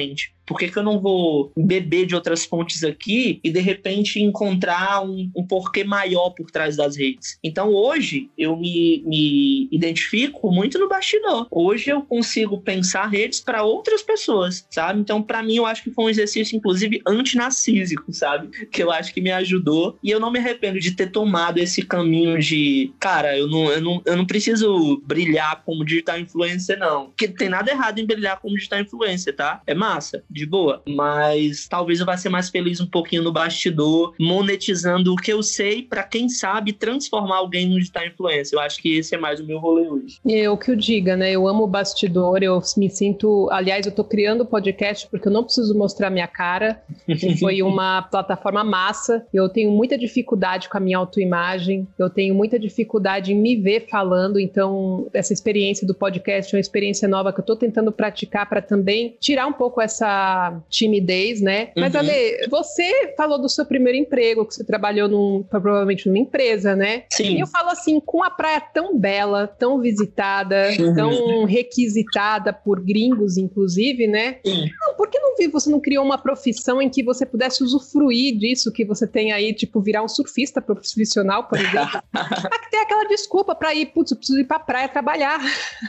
Por que que eu não vou beber de outras fontes aqui e, de repente, encontrar um, um porquê maior por trás das redes? Então, hoje, eu me, me identifico muito no bastidor. Hoje, eu consigo pensar redes para outras pessoas, sabe? Então, para mim, eu acho que foi um exercício, inclusive, antinarcísico, sabe? Que eu acho que me ajudou. E eu não me arrependo de ter tomado esse caminho de, cara, eu não, eu não, eu não preciso brilhar como digital influencer, não. Porque tem nada errado em brilhar como digital influencer, tá? É massa, de boa. Mas talvez eu vá ser mais feliz um pouquinho no bastidor, monetizando o que eu sei pra, quem sabe, transformar alguém no digital influencer. Eu acho que esse é mais o meu rolê hoje. Eu que o diga, né? Eu amo o bastidor, eu me sinto... Aliás, eu tô criando o podcast porque eu não preciso mostrar minha cara. Foi uma plataforma massa. Eu tenho muita dificuldade com a minha autoimagem. Eu tenho muita dificuldade em me ver falando. Então, essa experiência do podcast é uma experiência nova que eu tô tentando praticar para também tirar um pouco essa timidez, né? Mas, uhum. Ale, você falou do seu primeiro emprego, que você trabalhou num, provavelmente numa empresa, né? Sim. E eu falo assim, com a praia tão bela, tão visitada, uhum. tão requisitada por gringos, inclusive, né? Sim. Não, por que não você não criou uma profissão em que você pudesse usufruir disso que você tem aí, tipo, virar um surfista profissional, por exemplo? Ah, tem aquela desculpa pra ir, putz, eu preciso ir pra praia trabalhar.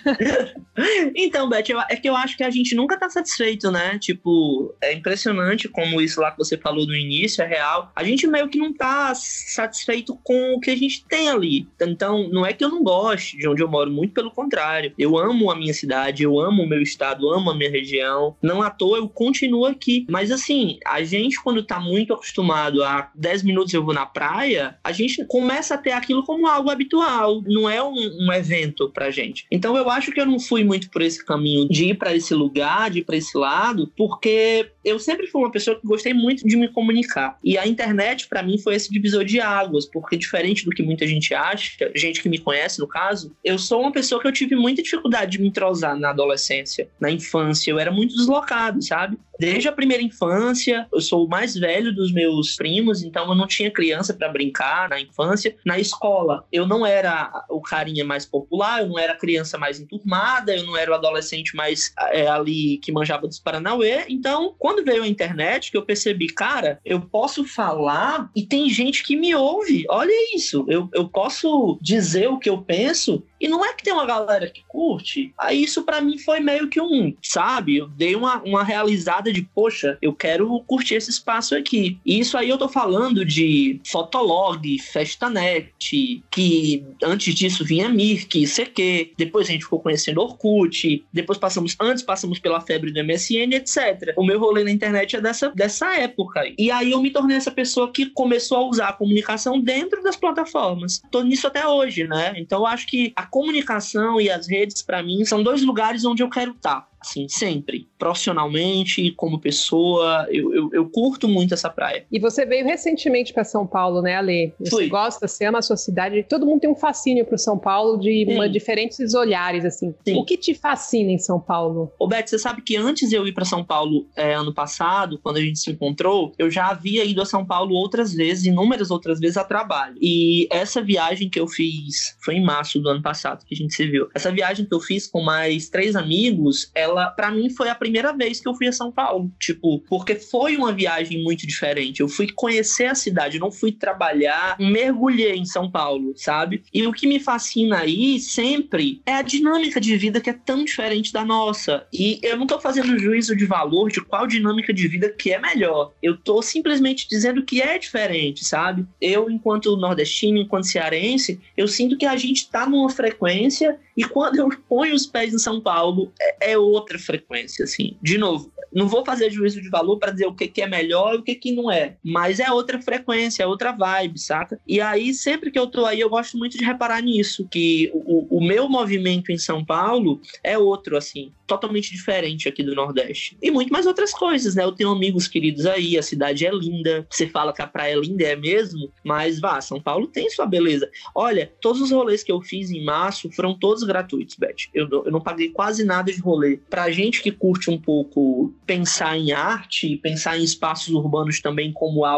Então, Beth, eu, é que eu acho que a gente nunca tá satisfeito, né? Tipo, é impressionante como isso lá que você falou no início é real. A gente meio que não tá satisfeito com o que a gente tem ali. Então, não é que eu não goste de onde eu moro, muito pelo contrário. Eu amo a minha cidade, eu amo o meu estado, amo a minha região. Não à toa eu continuo aqui. Mas assim, a gente quando tá muito acostumado a dez minutos eu vou na praia, a gente começa a ter aquilo como algo habitual. Não é um, um evento pra gente. Então, eu acho que eu não fui muito por esse caminho de ir pra esse lugar, de ir pra esse lado, porque eu sempre fui uma pessoa que gostei muito de me comunicar. E a internet, pra mim, foi esse divisor de águas, porque diferente do que muita gente acha, gente que me conhece, no caso, eu sou uma pessoa que eu tive muita dificuldade de me entrosar na adolescência, na infância. Eu era muito deslocado, sabe? Desde a primeira infância, eu sou o mais velho dos meus primos, então eu não tinha criança pra brincar na infância. Na escola, eu não era o carinha mais popular, eu não era a criança mais enturmada, eu não era o adolescente mais é, ali que manjava dos Paranauê. Então, quando veio a internet, que eu percebi, cara, eu posso falar e tem gente que me ouve. Olha isso, eu, eu posso dizer o que eu penso e não é que tem uma galera que curte. Aí isso pra mim foi meio que um, sabe? Eu dei uma, uma realizada de, poxa, eu quero curtir esse espaço aqui. E isso aí eu tô falando de Fotolog, Festanet, que antes disso vinha Mirk, C Q, depois a gente ficou conhecendo Orkut, depois passamos, antes passamos pela febre do M S N, etcétera. O meu rolê na internet é dessa, dessa época. E aí eu me tornei essa pessoa que começou a usar a comunicação dentro das plataformas. Tô nisso até hoje, né? Então eu acho que a comunicação e as redes, pra mim, são dois lugares onde eu quero estar. Assim, sempre. Profissionalmente, como pessoa, eu, eu, eu curto muito essa praia. E você veio recentemente para São Paulo, né, Ale? Você Fui. gosta, você ama a sua cidade. Todo mundo tem um fascínio pro São Paulo de uma, diferentes olhares, assim. Sim. O que te fascina em São Paulo? Ô, Beth, você sabe que antes de eu ir para São Paulo é, ano passado, quando a gente se encontrou, eu já havia ido a São Paulo outras vezes, inúmeras outras vezes a trabalho. E essa viagem que eu fiz, foi em março do ano passado que a gente se viu. Essa viagem que eu fiz com mais três amigos, ela Ela, pra mim, foi a primeira vez que eu fui a São Paulo. Tipo, porque foi uma viagem muito diferente. Eu fui conhecer a cidade, não fui trabalhar, mergulhei em São Paulo, sabe? E o que me fascina aí, sempre, é a dinâmica de vida que é tão diferente da nossa. E eu não tô fazendo juízo de valor de qual dinâmica de vida que é melhor. Eu tô simplesmente dizendo que é diferente, sabe? Eu, enquanto nordestino, enquanto cearense, eu sinto que a gente tá numa frequência e quando eu ponho os pés em São Paulo, é, é outra frequência, assim. De novo, não vou fazer juízo de valor para dizer o que, que é melhor e o que, que não é, mas é outra frequência, é outra vibe, saca? E aí, sempre que eu tô aí, eu gosto muito de reparar nisso, que o, o meu movimento em São Paulo é outro, assim, totalmente diferente aqui do Nordeste. E muito mais outras coisas, né? Eu tenho amigos queridos aí, a cidade é linda, você fala que a praia é linda, é mesmo, mas vá, São Paulo tem sua beleza. Olha, todos os rolês que eu fiz em março foram todos gratuitos, Beth. Eu, eu não paguei quase nada de rolê. Pra gente que curte um pouco pensar em arte, pensar em espaços urbanos também como algo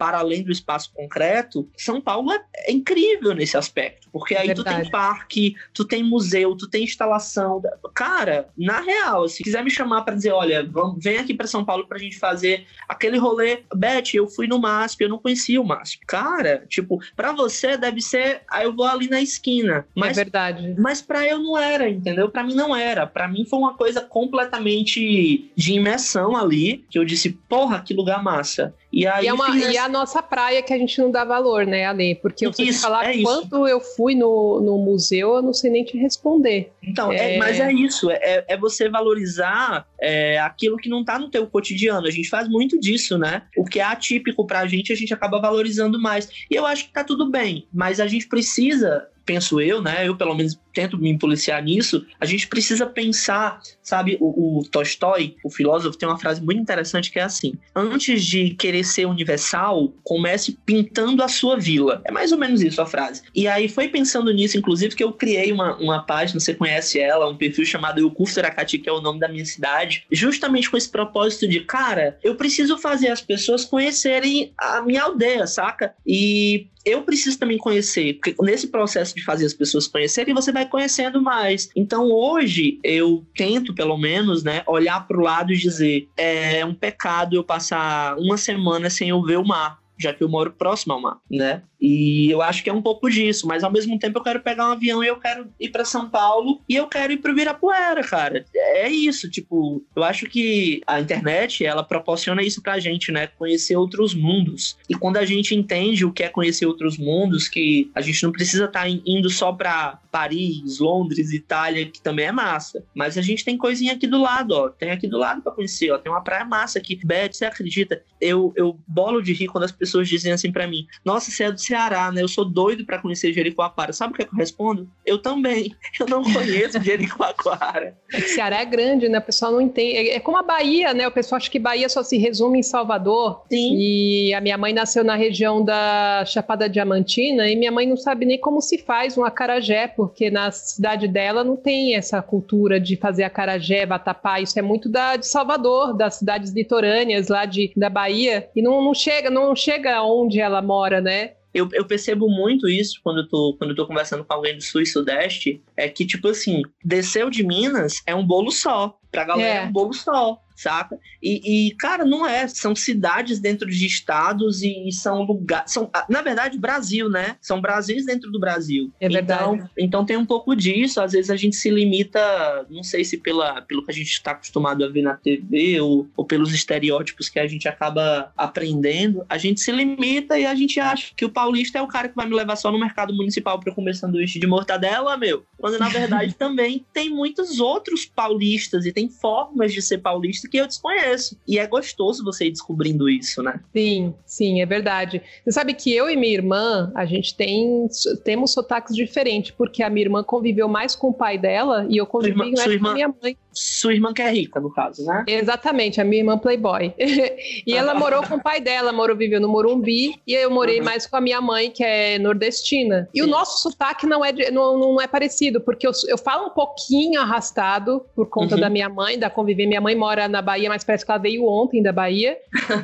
para além do espaço concreto, São Paulo é, é incrível nesse aspecto, porque aí Verdade. Tu tem parque, tu tem museu, tu tem instalação. Cara, na real, se quiser me chamar para dizer, olha, vamos, vem aqui para São Paulo pra gente fazer aquele rolê, Beth, eu fui no MASP, eu não conhecia o MASP. Cara, tipo, pra você deve ser, aí eu vou ali na esquina. Mas, é verdade. Mas pra eu não era, entendeu? Pra mim não era. Pra mim foi uma coisa completamente de imersão ali, que eu disse, porra, que lugar massa. E, aí e, é uma, fiz... e a nossa praia que a gente não dá valor, né, Ale? Porque eu sei falar é quando eu fui no, no museu, eu não sei nem te responder. Então, é... É, mas é isso, é, é você valorizar é, aquilo que não tá no teu cotidiano. A gente faz muito disso, né? O que é atípico pra gente, a gente acaba valorizando mais. E eu acho que tá tudo bem, mas a gente precisa... penso eu, né, eu pelo menos tento me policiar nisso, a gente precisa pensar, sabe, o, o Tolstói, o filósofo, tem uma frase muito interessante que é assim, antes de querer ser universal, comece pintando a sua vila. É mais ou menos isso a frase. E aí foi pensando nisso, inclusive, que eu criei uma, uma página, você conhece ela, um perfil chamado Eu Curso Aracati, que é o nome da minha cidade, justamente com esse propósito de, cara, eu preciso fazer as pessoas conhecerem a minha aldeia, saca? E eu preciso também conhecer, porque nesse processo de fazer as pessoas conhecerem, você vai conhecendo mais. Então hoje eu tento, pelo menos, né, olhar para o lado e dizer, é um pecado eu passar uma semana sem eu ver o mar, já que eu moro próximo ao mar, né? E eu acho que é um pouco disso, mas ao mesmo tempo eu quero pegar um avião e eu quero ir pra São Paulo e eu quero ir pro Ibirapuera, cara. É isso, tipo, eu acho que a internet, ela proporciona isso pra gente, né? Conhecer outros mundos. E quando a gente entende o que é conhecer outros mundos, que a gente não precisa estar indo só pra Paris, Londres, Itália, que também é massa, mas a gente tem coisinha aqui do lado, ó. Tem aqui do lado pra conhecer, ó. Tem uma praia massa aqui. Beth, você acredita? Eu, eu bolo de rir quando as pessoas dizem assim pra mim, nossa, você é do Ceará, né? Eu sou doido pra conhecer Jericoacoara. Sabe o que, é que eu respondo? Eu também. Eu não conheço Jericoacoara. É que Ceará é grande, né? O pessoal não entende. É como a Bahia, né? O pessoal acha que Bahia só se resume em Salvador. Sim. E a minha mãe nasceu na região da Chapada Diamantina e minha mãe não sabe nem como se faz um acarajé, porque na cidade dela não tem essa cultura de fazer acarajé, vatapá. Isso é muito da, de Salvador, das cidades litorâneas lá de, da Bahia. E não, não chega, não chega onde ela mora, né? Eu, eu percebo muito isso quando eu, tô, quando eu tô conversando com alguém do Sul e Sudeste, é que, tipo assim, desceu de Minas é um bolo só. Pra galera é, é um bolo só, saca? E, e, cara, não é. São cidades dentro de estados e, e são lugares... São, na verdade, Brasil, né? São Brasis dentro do Brasil. É verdade. Então, então tem um pouco disso. Às vezes a gente se limita, não sei se pela, pelo que a gente está acostumado a ver na T V ou, ou pelos estereótipos que a gente acaba aprendendo, a gente se limita e a gente acha que o paulista é o cara que vai me levar só no mercado municipal para comer sanduíche de mortadela, meu. Quando, na verdade, também tem muitos outros paulistas e tem formas de ser paulista que eu desconheço. E é gostoso você ir descobrindo isso, né? Sim, sim, é verdade. Você sabe que eu e minha irmã, a gente tem temos sotaques diferentes, porque a minha irmã conviveu mais com o pai dela e eu convivi irmã, mais irmã, com a minha mãe. Sua irmã que é rica, no caso, né? Exatamente, a minha irmã playboy. E ela morou com o pai dela, morou, viveu no Morumbi, e eu morei uhum. mais com a minha mãe, que é nordestina. E Sim. o nosso sotaque não é, de, não, não é parecido, porque eu, eu falo um pouquinho arrastado por conta uhum. da minha mãe, da conviver. Minha mãe mora na Bahia, mas parece que ela veio ontem da Bahia.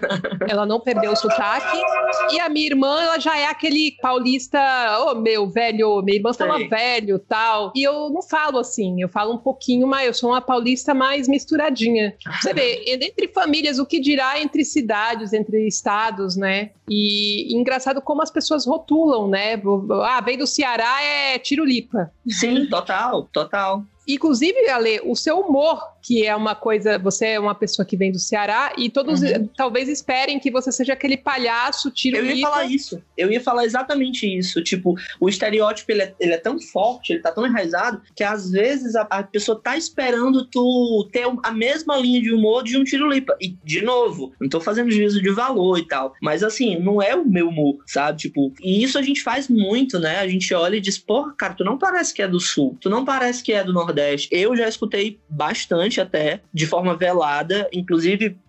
Ela não perdeu o sotaque. E a minha irmã, ela já é aquele paulista, ô oh, meu, velho, minha irmã fala Sei. velho, tal. E eu não falo assim, eu falo um pouquinho mais, eu sou uma paulista mais misturadinha. Você vê, entre famílias, o que dirá entre cidades, entre estados, né? E, e engraçado como as pessoas rotulam, né? Ah, veio do Ceará, é tirulipa. Sim, total, total. Inclusive, Ale, o seu humor, que é uma coisa... Você é uma pessoa que vem do Ceará e todos uhum. talvez esperem que você seja aquele palhaço tirulipa. Eu ia falar isso. Eu ia falar exatamente isso. Tipo, o estereótipo, ele é, ele é tão forte, ele tá tão enraizado, que às vezes a, a pessoa tá esperando tu ter a mesma linha de humor de um tirulipa. E, de novo, não tô fazendo juízo de valor e tal, mas assim, não é o meu humor, sabe? Tipo, e isso a gente faz muito, né? A gente olha e diz, porra, cara, tu não parece que é do Sul, tu não parece que é do Nordeste. Eu já escutei bastante até, de forma velada, inclusive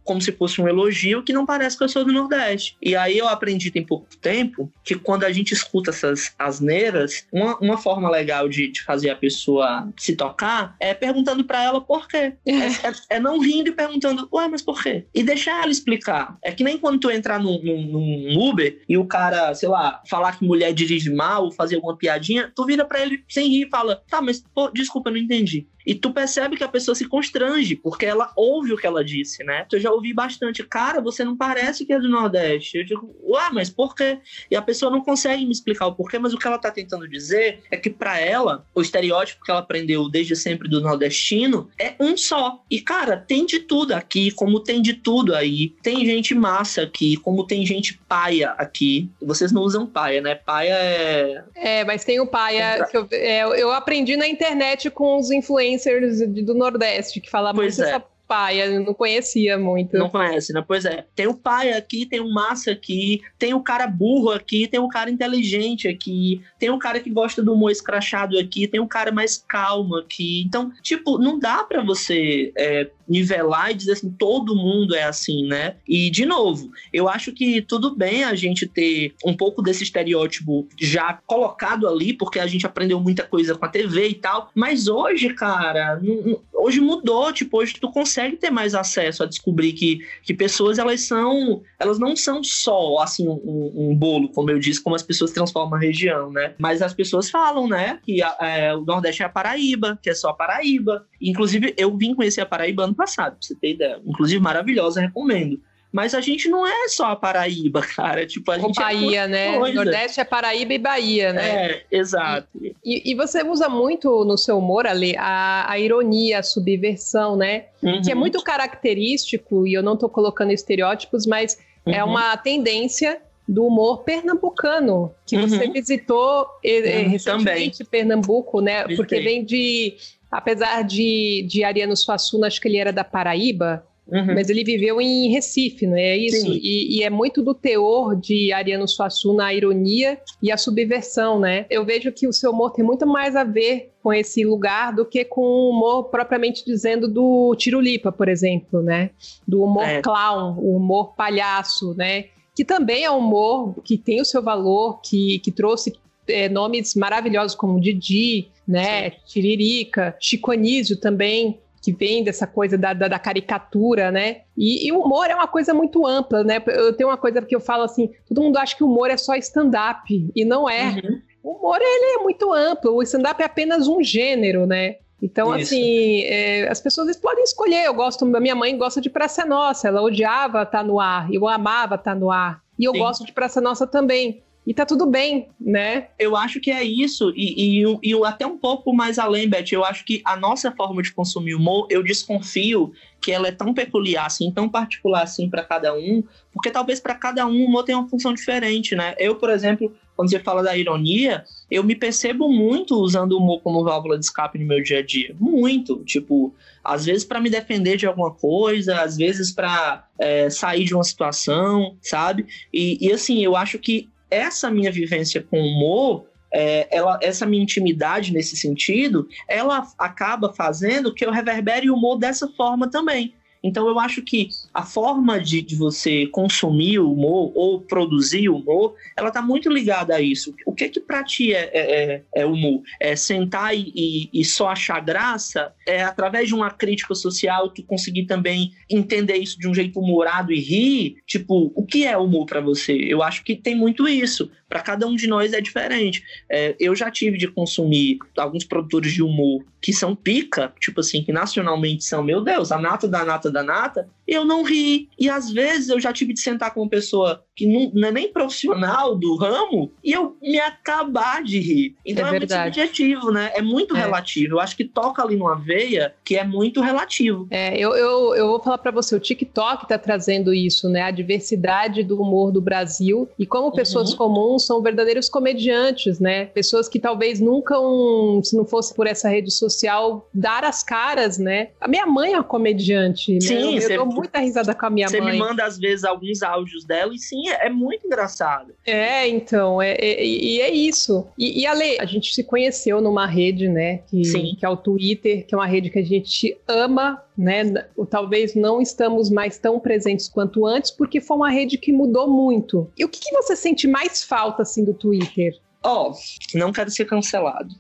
como se fosse um elogio, que não parece que eu sou do Nordeste. E aí eu aprendi tem pouco tempo que quando a gente escuta essas asneiras, uma, uma forma legal de, de fazer a pessoa se tocar é perguntando pra ela por quê. É, é, é não rindo e perguntando, ué, mas por quê? E deixar ela explicar. É que nem quando tu entrar num, num, num Uber e o cara, sei lá, falar que mulher dirige mal, fazer alguma piadinha, tu vira pra ele sem rir e fala, tá, mas pô, desculpa, eu não entendi. E tu percebe que a pessoa se constrange, porque ela ouve o que ela disse, né? Eu já ouvi bastante, cara, você não parece que é do Nordeste. Eu digo, ué, mas por quê? E a pessoa não consegue me explicar o porquê, mas o que ela tá tentando dizer é que pra ela, o estereótipo que ela aprendeu desde sempre do nordestino é um só. E, cara, tem de tudo aqui, como tem de tudo aí. Tem gente massa aqui, como tem gente paia aqui. Vocês não usam paia, né? Paia é... É, mas tem o paia que eu, é, eu aprendi na internet com os influencers do Nordeste, que fala muito essa paia, eu não conhecia muito. Não conhece, né? Pois é. Tem o paia aqui, tem o massa aqui, tem o cara burro aqui, tem o cara inteligente aqui, tem o cara que gosta do humor escrachado aqui, tem o cara mais calmo aqui. Então, tipo, não dá pra você é, nivelar e dizer assim, todo mundo é assim, né? E, de novo, eu acho que tudo bem a gente ter um pouco desse estereótipo já colocado ali, porque a gente aprendeu muita coisa com a T V e tal, mas hoje, cara, não, hoje mudou, tipo, hoje tu consegue ter mais acesso a descobrir que, que pessoas, elas são, elas não são só, assim, um, um bolo, como eu disse, como as pessoas transformam a região, né? Mas as pessoas falam, né, que é, o Nordeste é a Paraíba, que é só a Paraíba. Inclusive, eu vim conhecer a Paraíba ano passado, pra você ter ideia. Inclusive, maravilhosa, recomendo. Mas a gente não é só a Paraíba, cara. Tipo, a o gente Bahia, é né? coisa. Nordeste é Paraíba e Bahia, né? É, exato. E, e você usa muito no seu humor, Ale, a, a ironia, a subversão, né? Uhum. Que é muito característico, e eu não tô colocando estereótipos, mas uhum. é uma tendência do humor pernambucano, que uhum. você visitou uhum, recentemente também. Pernambuco, né? Visitei. Porque vem de... Apesar de, de Ariano Suassuna, acho que ele era da Paraíba, uhum. mas ele viveu em Recife, não é isso? E, e é muito do teor de Ariano Suassuna a ironia e a subversão, né? Eu vejo que o seu humor tem muito mais a ver com esse lugar do que com o humor propriamente dizendo do Tirulipa, por exemplo, né? Do humor é. clown, o humor palhaço, né? Que também é um humor que tem o seu valor, que, que trouxe é, nomes maravilhosos como Didi, né? Sim. Tiririca, Chico Anísio também, que vem dessa coisa da, da, da caricatura, né? E, e o humor é uma coisa muito ampla, né? Eu tenho uma coisa que eu falo assim, todo mundo acha que o humor é só stand-up, e não é. Uhum. O humor, ele é muito amplo, o stand-up é apenas um gênero, né? Então, Isso. assim, é, as pessoas podem escolher. Eu gosto, a minha mãe gosta de Praça Nossa, ela odiava estar no ar, eu amava estar no ar. E eu Sim. gosto de Praça Nossa também. E tá tudo bem, né? Eu acho que é isso, e, e, e até um pouco mais além, Beth, eu acho que a nossa forma de consumir humor, eu desconfio que ela é tão peculiar, assim, tão particular, assim, para cada um, porque talvez para cada um o humor tenha uma função diferente, né? Eu, por exemplo, quando você fala da ironia, eu me percebo muito usando o humor como válvula de escape no meu dia a dia. Muito. Tipo, às vezes para me defender de alguma coisa, às vezes para é, sair de uma situação, sabe? E, e, assim, eu acho que essa minha vivência com humor, é, ela, essa minha intimidade nesse sentido, ela acaba fazendo que eu reverbere o humor dessa forma também. Então eu acho que a forma de, de você consumir o humor ou produzir o humor, ela está muito ligada a isso. O que que pra ti é, é, é humor? É sentar e, e, e só achar graça? É através de uma crítica social tu conseguir também entender isso de um jeito humorado e rir? Tipo, o que é humor para você? Eu acho que tem muito isso. Para cada um de nós é diferente. É, eu já tive de consumir alguns produtores de humor que são pica, tipo assim, que nacionalmente são, meu Deus, a nata da nata da nata, eu não ri. E às vezes eu já tive de sentar com uma pessoa que não, não é nem profissional do ramo e eu me acabar de rir. Então é, é muito subjetivo, né? É muito é. relativo. Eu acho que toca ali numa veia que é muito relativo. É, eu, eu, eu vou falar para você, o TikTok tá trazendo isso, né? A diversidade do humor do Brasil e como pessoas uhum. comuns são verdadeiros comediantes, né? Pessoas que talvez nunca, um, se não fosse por essa rede social, dar as caras, né? A minha mãe é uma comediante, Sim, né? Eu, você... eu dou muita risada risada com a minha Você mãe. me manda, às vezes, alguns áudios dela e sim, é, é muito engraçado. É, então, é, é, e é isso. E, e Ale, a gente se conheceu numa rede, né, que, Sim. que é o Twitter, que é uma rede que a gente ama, né, talvez não estamos mais tão presentes quanto antes, porque foi uma rede que mudou muito. E o que, que você sente mais falta, assim, do Twitter? Ó, oh, não quero ser cancelado.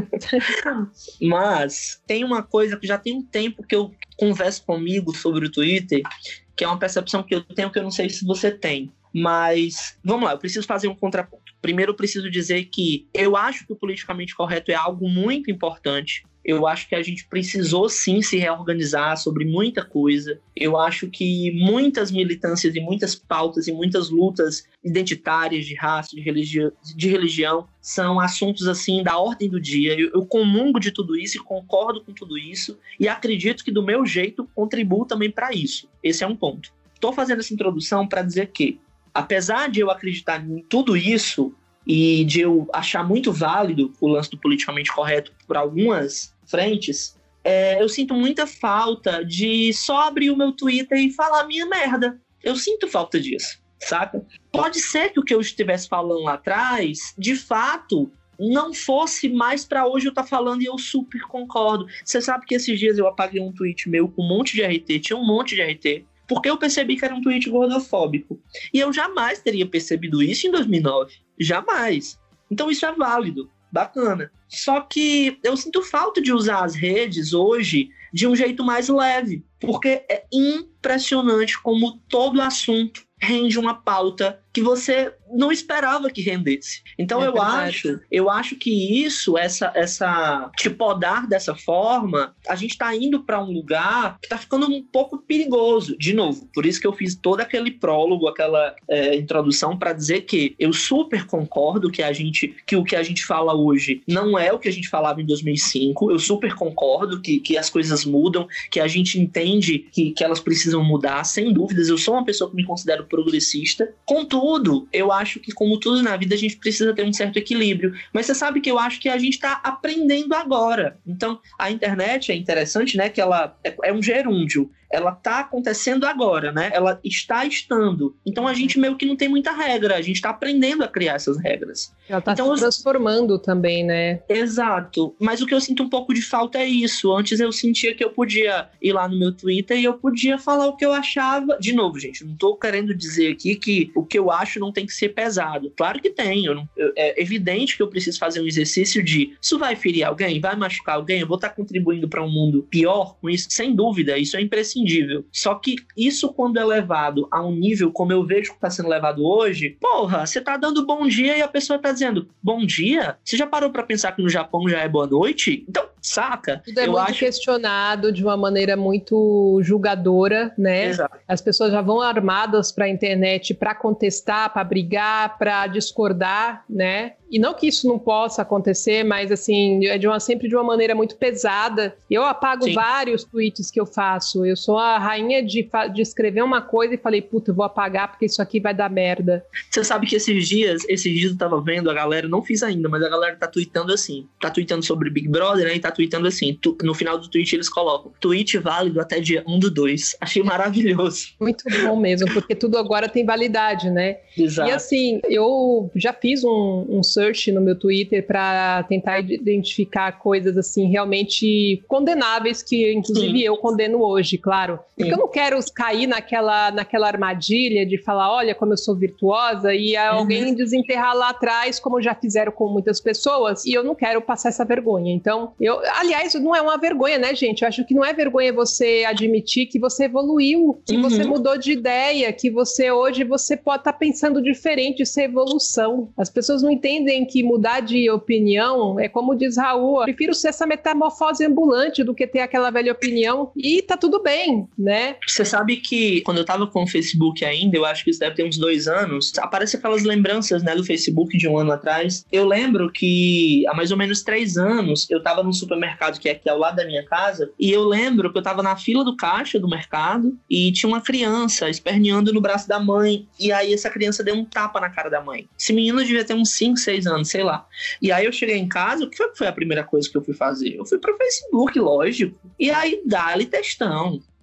Mas tem uma coisa que já tem um tempo que eu converso comigo sobre o Twitter, que é uma percepção que eu tenho que eu não sei se você tem. Mas, vamos lá, eu preciso fazer um contraponto. Primeiro eu preciso dizer que eu acho que o politicamente correto é algo muito importante. Eu acho que a gente precisou sim se reorganizar sobre muita coisa. Eu acho que muitas militâncias e muitas pautas e muitas lutas identitárias de raça, de, religi- de religião, são assuntos assim da ordem do dia. Eu, eu comungo de tudo isso e concordo com tudo isso e acredito que do meu jeito contribuo também para isso. Esse é um ponto. Estou fazendo essa introdução para dizer que, apesar de eu acreditar em tudo isso e de eu achar muito válido o lance do politicamente correto por algumas frentes, é, eu sinto muita falta de só abrir o meu Twitter e falar minha merda. Eu sinto falta disso, saca? Pode ser que o que eu estivesse falando lá atrás, de fato, não fosse mais pra hoje eu estar tá falando e eu super concordo. Você sabe que esses dias eu apaguei um tweet meu com um monte de R T, tinha um monte de R T, porque eu percebi que era um tweet gordofóbico. E eu jamais teria percebido isso em dois mil e nove. Jamais. Então isso é válido, bacana. Só que eu sinto falta de usar as redes hoje de um jeito mais leve, porque é impressionante como todo assunto rende uma pauta que você não esperava que rendesse. Então é eu verdade. acho, eu acho que isso, essa, essa te podar dessa forma, a gente tá indo para um lugar que tá ficando um pouco perigoso. De novo, por isso que eu fiz todo aquele prólogo, aquela é, introdução para dizer que eu super concordo que a gente, que o que a gente fala hoje não é o que a gente falava em dois mil e cinco. Eu super concordo que, que as coisas mudam, que a gente entende que, que elas precisam mudar, sem dúvidas. Eu sou uma pessoa que me considero progressista. Contudo, Tudo, eu acho que como tudo na vida a gente precisa ter um certo equilíbrio, mas você sabe que eu acho que a gente está aprendendo agora. Então a internet é interessante, né, que ela é, é um gerúndio, ela está acontecendo agora, né, ela está estando, então a gente meio que não tem muita regra, a gente está aprendendo a criar essas regras. Ela está então, se transformando eu... também, né? Exato, mas o que eu sinto um pouco de falta é isso. Antes eu sentia que eu podia ir lá no meu Twitter e eu podia falar o que eu achava. De novo, gente, não estou querendo dizer aqui que o que eu acho não tem que ser pesado. Claro que tem. Eu não, eu, é evidente que eu preciso fazer um exercício de isso vai ferir alguém? Vai machucar alguém? Eu vou estar contribuindo para um mundo pior com isso? Sem dúvida, isso é imprescindível. Só que isso, quando é levado a um nível como eu vejo que está sendo levado hoje, porra, você tá dando bom dia e a pessoa tá dizendo bom dia? Você já parou para pensar que no Japão já é boa noite? Então, saca? Tudo é eu muito acho... questionado de uma maneira muito julgadora, né? Exato. As pessoas já vão armadas para a internet para contestar, para brigar, para discordar, né? E não que isso não possa acontecer, mas assim, é de uma, sempre de uma maneira muito pesada. Eu apago Sim. vários tweets que eu faço. Eu sou a rainha de, de escrever uma coisa e falei, puta, eu vou apagar porque isso aqui vai dar merda. Você sabe que esses dias, esses dias eu tava vendo a galera, não fiz ainda, mas a galera tá tweetando assim. Tá tweetando sobre Big Brother, né? E tá tweetando assim. Tu, no final do tweet eles colocam tweet válido até dia um do dois. Achei maravilhoso. Muito bom mesmo, porque tudo agora tem validade, né? Exato. E assim, eu já fiz um, um search no meu Twitter para tentar identificar coisas assim realmente condenáveis que inclusive Sim. eu condeno hoje, claro. Porque Sim. eu não quero cair naquela, naquela armadilha de falar, olha como eu sou virtuosa e uhum. alguém desenterrar lá atrás, como já fizeram com muitas pessoas, e eu não quero passar essa vergonha. Então, eu, aliás, não é uma vergonha, né, gente? Eu acho que não é vergonha você admitir que você evoluiu, que uhum. você mudou de ideia, que você hoje você pode estar tá pensando diferente, isso é evolução. As pessoas não entendem que mudar de opinião é como diz Raul, eu prefiro ser essa metamorfose ambulante do que ter aquela velha opinião e tá tudo bem, né? Você sabe que quando eu tava com o Facebook ainda, eu acho que isso deve ter uns dois anos, aparecem aquelas lembranças, né, do Facebook de um ano atrás. Eu lembro que há mais ou menos três anos eu tava num supermercado que é aqui ao lado da minha casa e eu lembro que eu tava na fila do caixa do mercado e tinha uma criança esperneando no braço da mãe e aí essa criança deu um tapa na cara da mãe. Esse menino devia ter uns cinco, seis anos, sei lá. E aí eu cheguei em casa, o que foi, que foi a primeira coisa que eu fui fazer? Eu fui pro Facebook, lógico. E aí dá-lhe textão.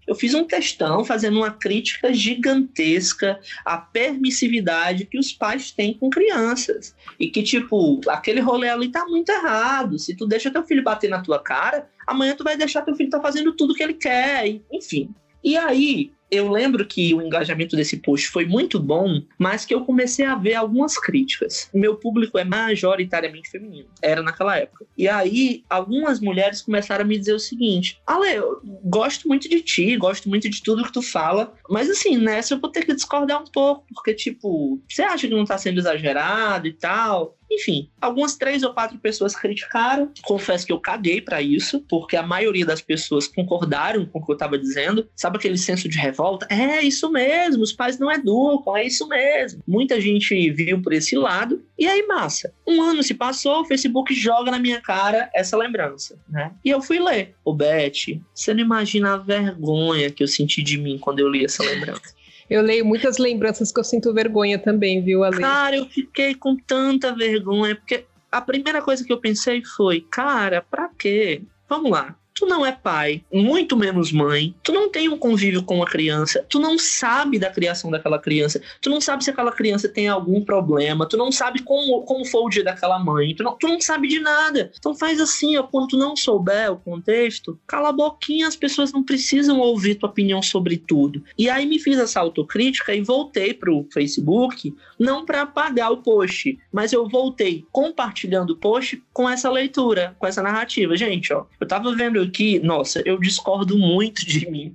Eu fiz um textão fazendo uma crítica gigantesca à permissividade que os pais têm com crianças. E que, tipo, aquele rolê ali tá muito errado. Se tu deixa teu filho bater na tua cara, amanhã tu vai deixar teu filho tá fazendo tudo que ele quer. E, enfim. E aí, eu lembro que o engajamento desse post foi muito bom, mas que eu comecei a ver algumas críticas. Meu público é majoritariamente feminino, era naquela época. E aí, algumas mulheres começaram a me dizer o seguinte: Ale, eu gosto muito de ti, gosto muito de tudo que tu fala, mas assim, nessa eu vou ter que discordar um pouco, porque tipo, você acha que não tá sendo exagerado e tal? Enfim, algumas três ou quatro pessoas criticaram. Confesso que eu caguei pra isso, porque a maioria das pessoas concordaram com o que eu tava dizendo. Sabe aquele senso de revolta? É isso mesmo, os pais não educam, é isso mesmo. Muita gente viu por esse lado. E aí, massa. Um ano se passou, o Facebook joga na minha cara essa lembrança, né? E eu fui ler. Ô, Beth, você não imagina a vergonha que eu senti de mim quando eu li essa lembrança. Eu leio muitas lembranças que eu sinto vergonha também, viu, Ale? Cara, eu fiquei com tanta vergonha, porque a primeira coisa que eu pensei foi, cara, pra quê? Vamos lá. Tu não é pai, muito menos mãe, tu não tem um convívio com uma criança, tu não sabe da criação daquela criança, tu não sabe se aquela criança tem algum problema, tu não sabe como, como foi o dia daquela mãe, tu não, tu não sabe de nada. Então faz assim, ó, quando tu não souber o contexto, cala a boquinha, as pessoas não precisam ouvir tua opinião sobre tudo. E aí me fiz essa autocrítica e voltei pro Facebook, não para apagar o post, mas eu voltei compartilhando o post com essa leitura, com essa narrativa. Gente, ó, eu tava vendo que, nossa, eu discordo muito de mim,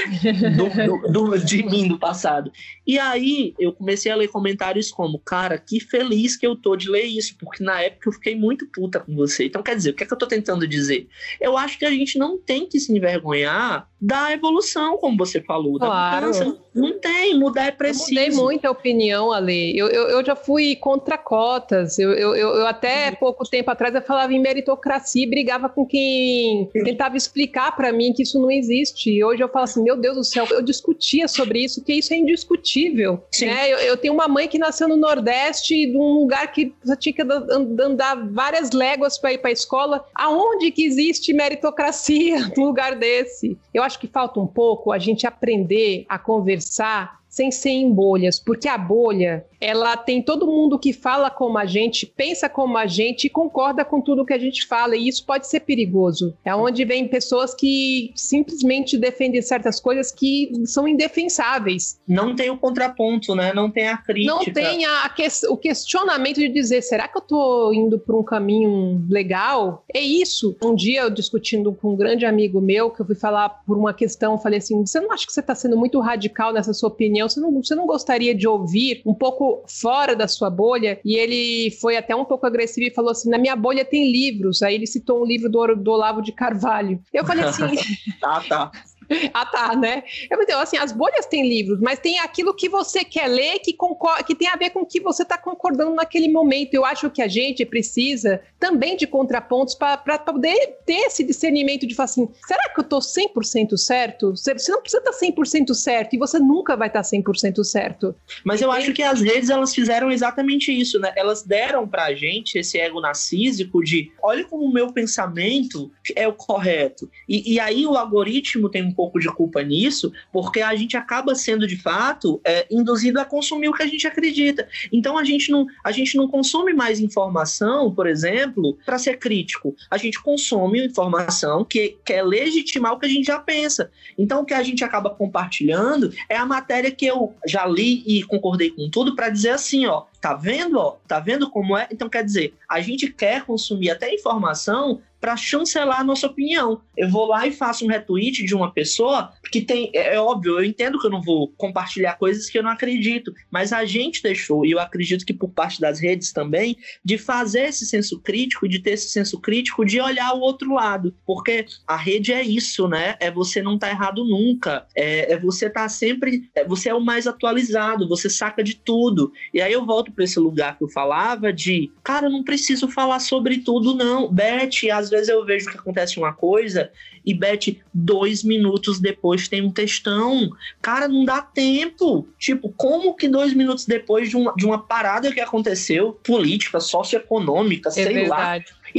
do, do, do, de mim do passado. E aí eu comecei a ler comentários como, cara, que feliz que eu tô de ler isso, porque na época eu fiquei muito puta com você. Então, quer dizer, o que é que eu tô tentando dizer? Eu acho que a gente não tem que se envergonhar da evolução, como você falou, claro. Da mudança. Não tem, mudar é preciso. Eu mudei muita opinião, Ale. Eu, eu, eu já fui contra cotas. Eu, eu, eu até pouco tempo atrás eu falava em meritocracia e brigava com quem tentava explicar para mim que isso não existe. E hoje eu falo assim, meu Deus do céu, eu discutia sobre isso, que isso é indiscutível. Né? Eu, eu tenho uma mãe que nasceu no Nordeste, de um lugar que você tinha que andar várias léguas para ir para a escola. Aonde que existe meritocracia num lugar desse? Eu acho que falta um pouco a gente aprender a conversar sem ser em bolhas, porque a bolha, ela tem todo mundo que fala como a gente, pensa como a gente e concorda com tudo que a gente fala, e isso pode ser perigoso. É onde vem pessoas que simplesmente defendem certas coisas que são indefensáveis. Não tem o contraponto, né? Não tem a crítica. Não tem a, a que, o questionamento de dizer, será que eu tô indo por um caminho legal? É isso. Um dia eu discutindo com um grande amigo meu, que eu fui falar por uma questão, falei assim, você não acha que você tá sendo muito radical nessa sua opinião? Você não, você não gostaria de ouvir um pouco fora da sua bolha? E ele foi até um pouco agressivo e falou assim, na minha bolha tem livros. Aí ele citou um livro do, do Olavo de Carvalho. Eu falei assim... ah, tá. Ah, tá, né? Eu falei, assim, as bolhas têm livros, mas tem aquilo que você quer ler que, concorda, que tem a ver com o que você está concordando naquele momento. Eu acho que a gente precisa também de contrapontos para poder ter esse discernimento de falar assim, será que eu estou cem por cento certo? Você não precisa estar cem por cento certo e você nunca vai estar cem por cento certo. Mas eu acho que as redes, elas fizeram exatamente isso, né? Elas deram pra gente esse ego narcísico de, olha como o meu pensamento é o correto. E, e aí o algoritmo tem um pouco de culpa nisso, porque a gente acaba sendo, de fato, é, induzido a consumir o que a gente acredita. Então, a gente não, a gente não consome mais informação, por exemplo, para ser crítico. A gente consome informação que quer legitimar o que a gente já pensa. Então, o que a gente acaba compartilhando é a matéria que eu já li e concordei com tudo para dizer assim, ó, tá vendo, ó? Tá vendo como é? Então, quer dizer, a gente quer consumir até informação para chancelar a nossa opinião. Eu vou lá e faço um retweet de uma pessoa que tem... É, é óbvio, eu entendo que eu não vou compartilhar coisas que eu não acredito, mas a gente deixou, e eu acredito que por parte das redes também, de fazer esse senso crítico, de ter esse senso crítico, de olhar o outro lado. Porque a rede é isso, né? É você não tá errado nunca. É, é você tá sempre... É, você é o mais atualizado, você saca de tudo. E aí eu volto para esse lugar que eu falava de, cara, eu não preciso falar sobre tudo, não. Beth, às Às vezes eu vejo que acontece uma coisa e Beth, dois minutos depois tem um textão. Cara, não dá tempo. Tipo, como que dois minutos depois de uma, de uma parada que aconteceu, política, socioeconômica, é sei verdade. lá. E tipo,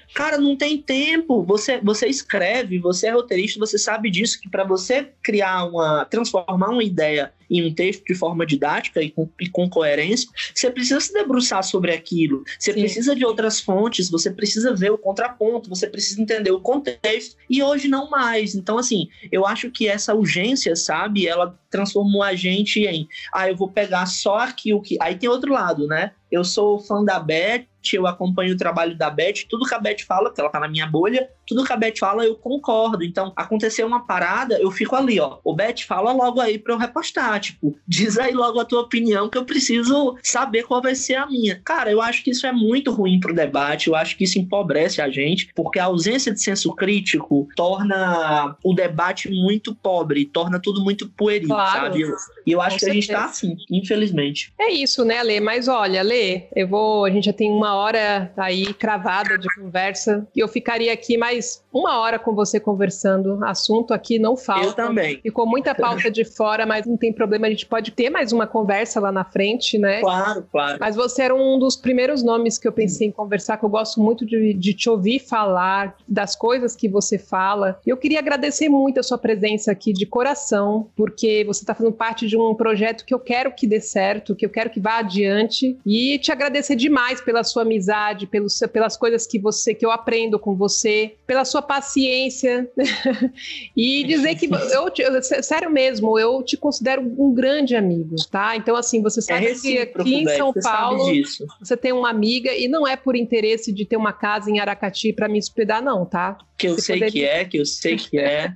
Cara, não tem tempo. Você, você escreve, você é roteirista, você sabe disso, que para você criar uma, transformar uma ideia em um texto de forma didática e com, e com coerência, você precisa se debruçar sobre aquilo, você Sim. precisa de outras fontes, você precisa ver o contraponto, você precisa entender o contexto, e hoje não mais. Então, assim, eu acho que essa urgência, sabe, ela transformou a gente em, ah, eu vou pegar só aqui o que... Aí tem outro lado, né? Eu sou fã da Beth, eu acompanho o trabalho da Beth, tudo que a Beth fala, porque ela tá na minha bolha, tudo que a Beth fala eu concordo. Então, aconteceu uma parada, eu fico ali, ó, ô Beth, fala logo aí pra eu repostar, tipo, diz aí logo a tua opinião que eu preciso saber qual vai ser a minha. Cara, eu acho que isso é muito ruim pro debate, eu acho que isso empobrece a gente, porque a ausência de senso crítico torna o debate muito pobre, torna tudo muito pueril, claro. Sabe? E eu, eu acho Com que certeza. A gente tá assim, infelizmente. É isso, né, Lê? Mas olha, Lê, eu vou, a gente já tem uma hora aí cravada de conversa e eu ficaria aqui mais uma hora com você conversando. Assunto aqui não falta. Eu também. Ficou muita pauta de fora, mas não tem problema, a gente pode ter mais uma conversa lá na frente, né? Claro, claro. Mas você era um dos primeiros nomes que eu pensei em conversar, que eu gosto muito de, de te ouvir falar, das coisas que você fala. Eu queria agradecer muito a sua presença aqui de coração, porque você está fazendo parte de um projeto que eu quero que dê certo, que eu quero que vá adiante, e te agradecer demais pela sua amizade, pelos, pelas coisas que você, que eu aprendo com você, pela sua paciência e dizer que eu, eu, sério mesmo, eu te considero um grande amigo, tá? Então assim, você sabe é que aqui em São Paulo você tem uma amiga e não é por interesse de ter uma casa em Aracati para me hospedar não, tá? Que eu você sei poder... que é, que eu sei que é.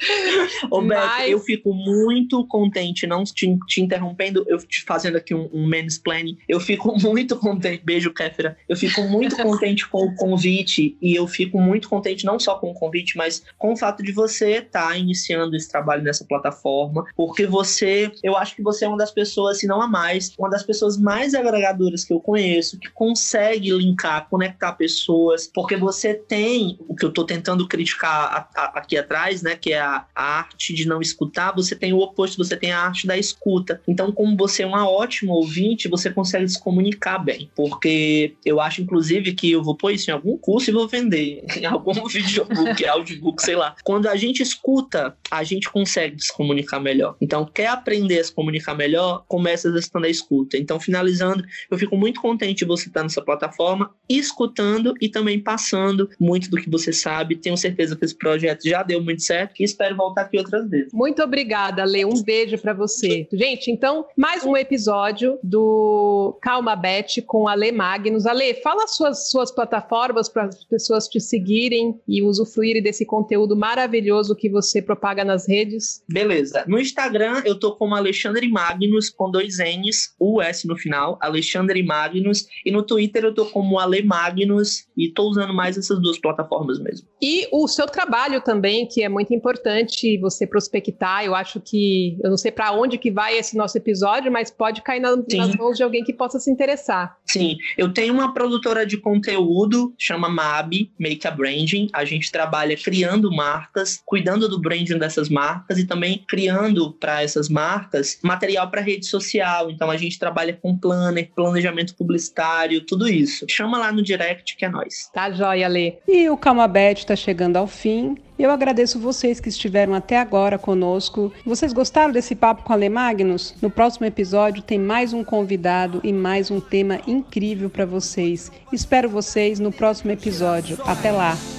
Ô, Mas... Beth, eu fico muito contente, não te, te interrompendo, eu te fazendo aqui um, um mansplaining, eu fico muito contente, beijo, Kéfera, eu fico muito contente com o convite e eu fico muito contente não só com o convite, mas com o fato de você estar tá iniciando esse trabalho nessa plataforma, porque você, eu acho que você é uma das pessoas, se não a mais, uma das pessoas mais agregadoras que eu conheço, que consegue linkar, conectar pessoas, porque você tem, o que eu tô tentando criticar a, a, aqui atrás, né, que é a, a arte de não escutar, você tem o oposto, você tem a arte da escuta. Então, como você é uma ótima ouvinte, você consegue se comunicar bem, porque eu acho, inclusive, que eu vou pôr isso em algum curso e vou vender, em algum videobook, audiobook, sei lá. Quando a gente escuta, a gente consegue se comunicar melhor. Então, quer aprender a se comunicar melhor, começa exercitando a escuta. Então, finalizando, eu fico muito contente de você estar nessa plataforma, escutando e também passando muito do que você sabe. Tenho certeza que esse projeto já deu muito certo e espero voltar aqui outras vezes. Muito obrigada, Lê. Um beijo pra você. Gente, então, mais um episódio do Calma Beth com a Lê Magnus. A Lê, fala suas, suas plataformas para as pessoas te seguirem e usufruírem desse conteúdo maravilhoso que você propaga nas redes. Beleza. No Instagram, eu tô como Alexandre Magnus, com dois N's, U S no final, Alexandre Magnus. E no Twitter, eu tô como Ale Magnus e tô usando mais essas duas plataformas mesmo. E o seu trabalho também, que é muito importante você prospectar. Eu acho que, eu não sei para onde que vai esse nosso episódio, mas pode cair na, nas mãos de alguém que possa se interessar. Sim, eu tenho uma produtora de conteúdo, chama M A B, Make a Branding. A gente trabalha criando marcas, cuidando do branding dessas marcas e também criando para essas marcas material para rede social. Então a gente trabalha com planner, planejamento publicitário, tudo isso. Chama lá no direct que é nóis. Tá joia, Lê. E o Calma Beth está chegando ao fim. Eu agradeço vocês que estiveram até agora conosco. Vocês gostaram desse papo com a Lê Magnus? No próximo episódio tem mais um convidado e mais um tema incrível para vocês. Espero vocês no próximo episódio. Até lá!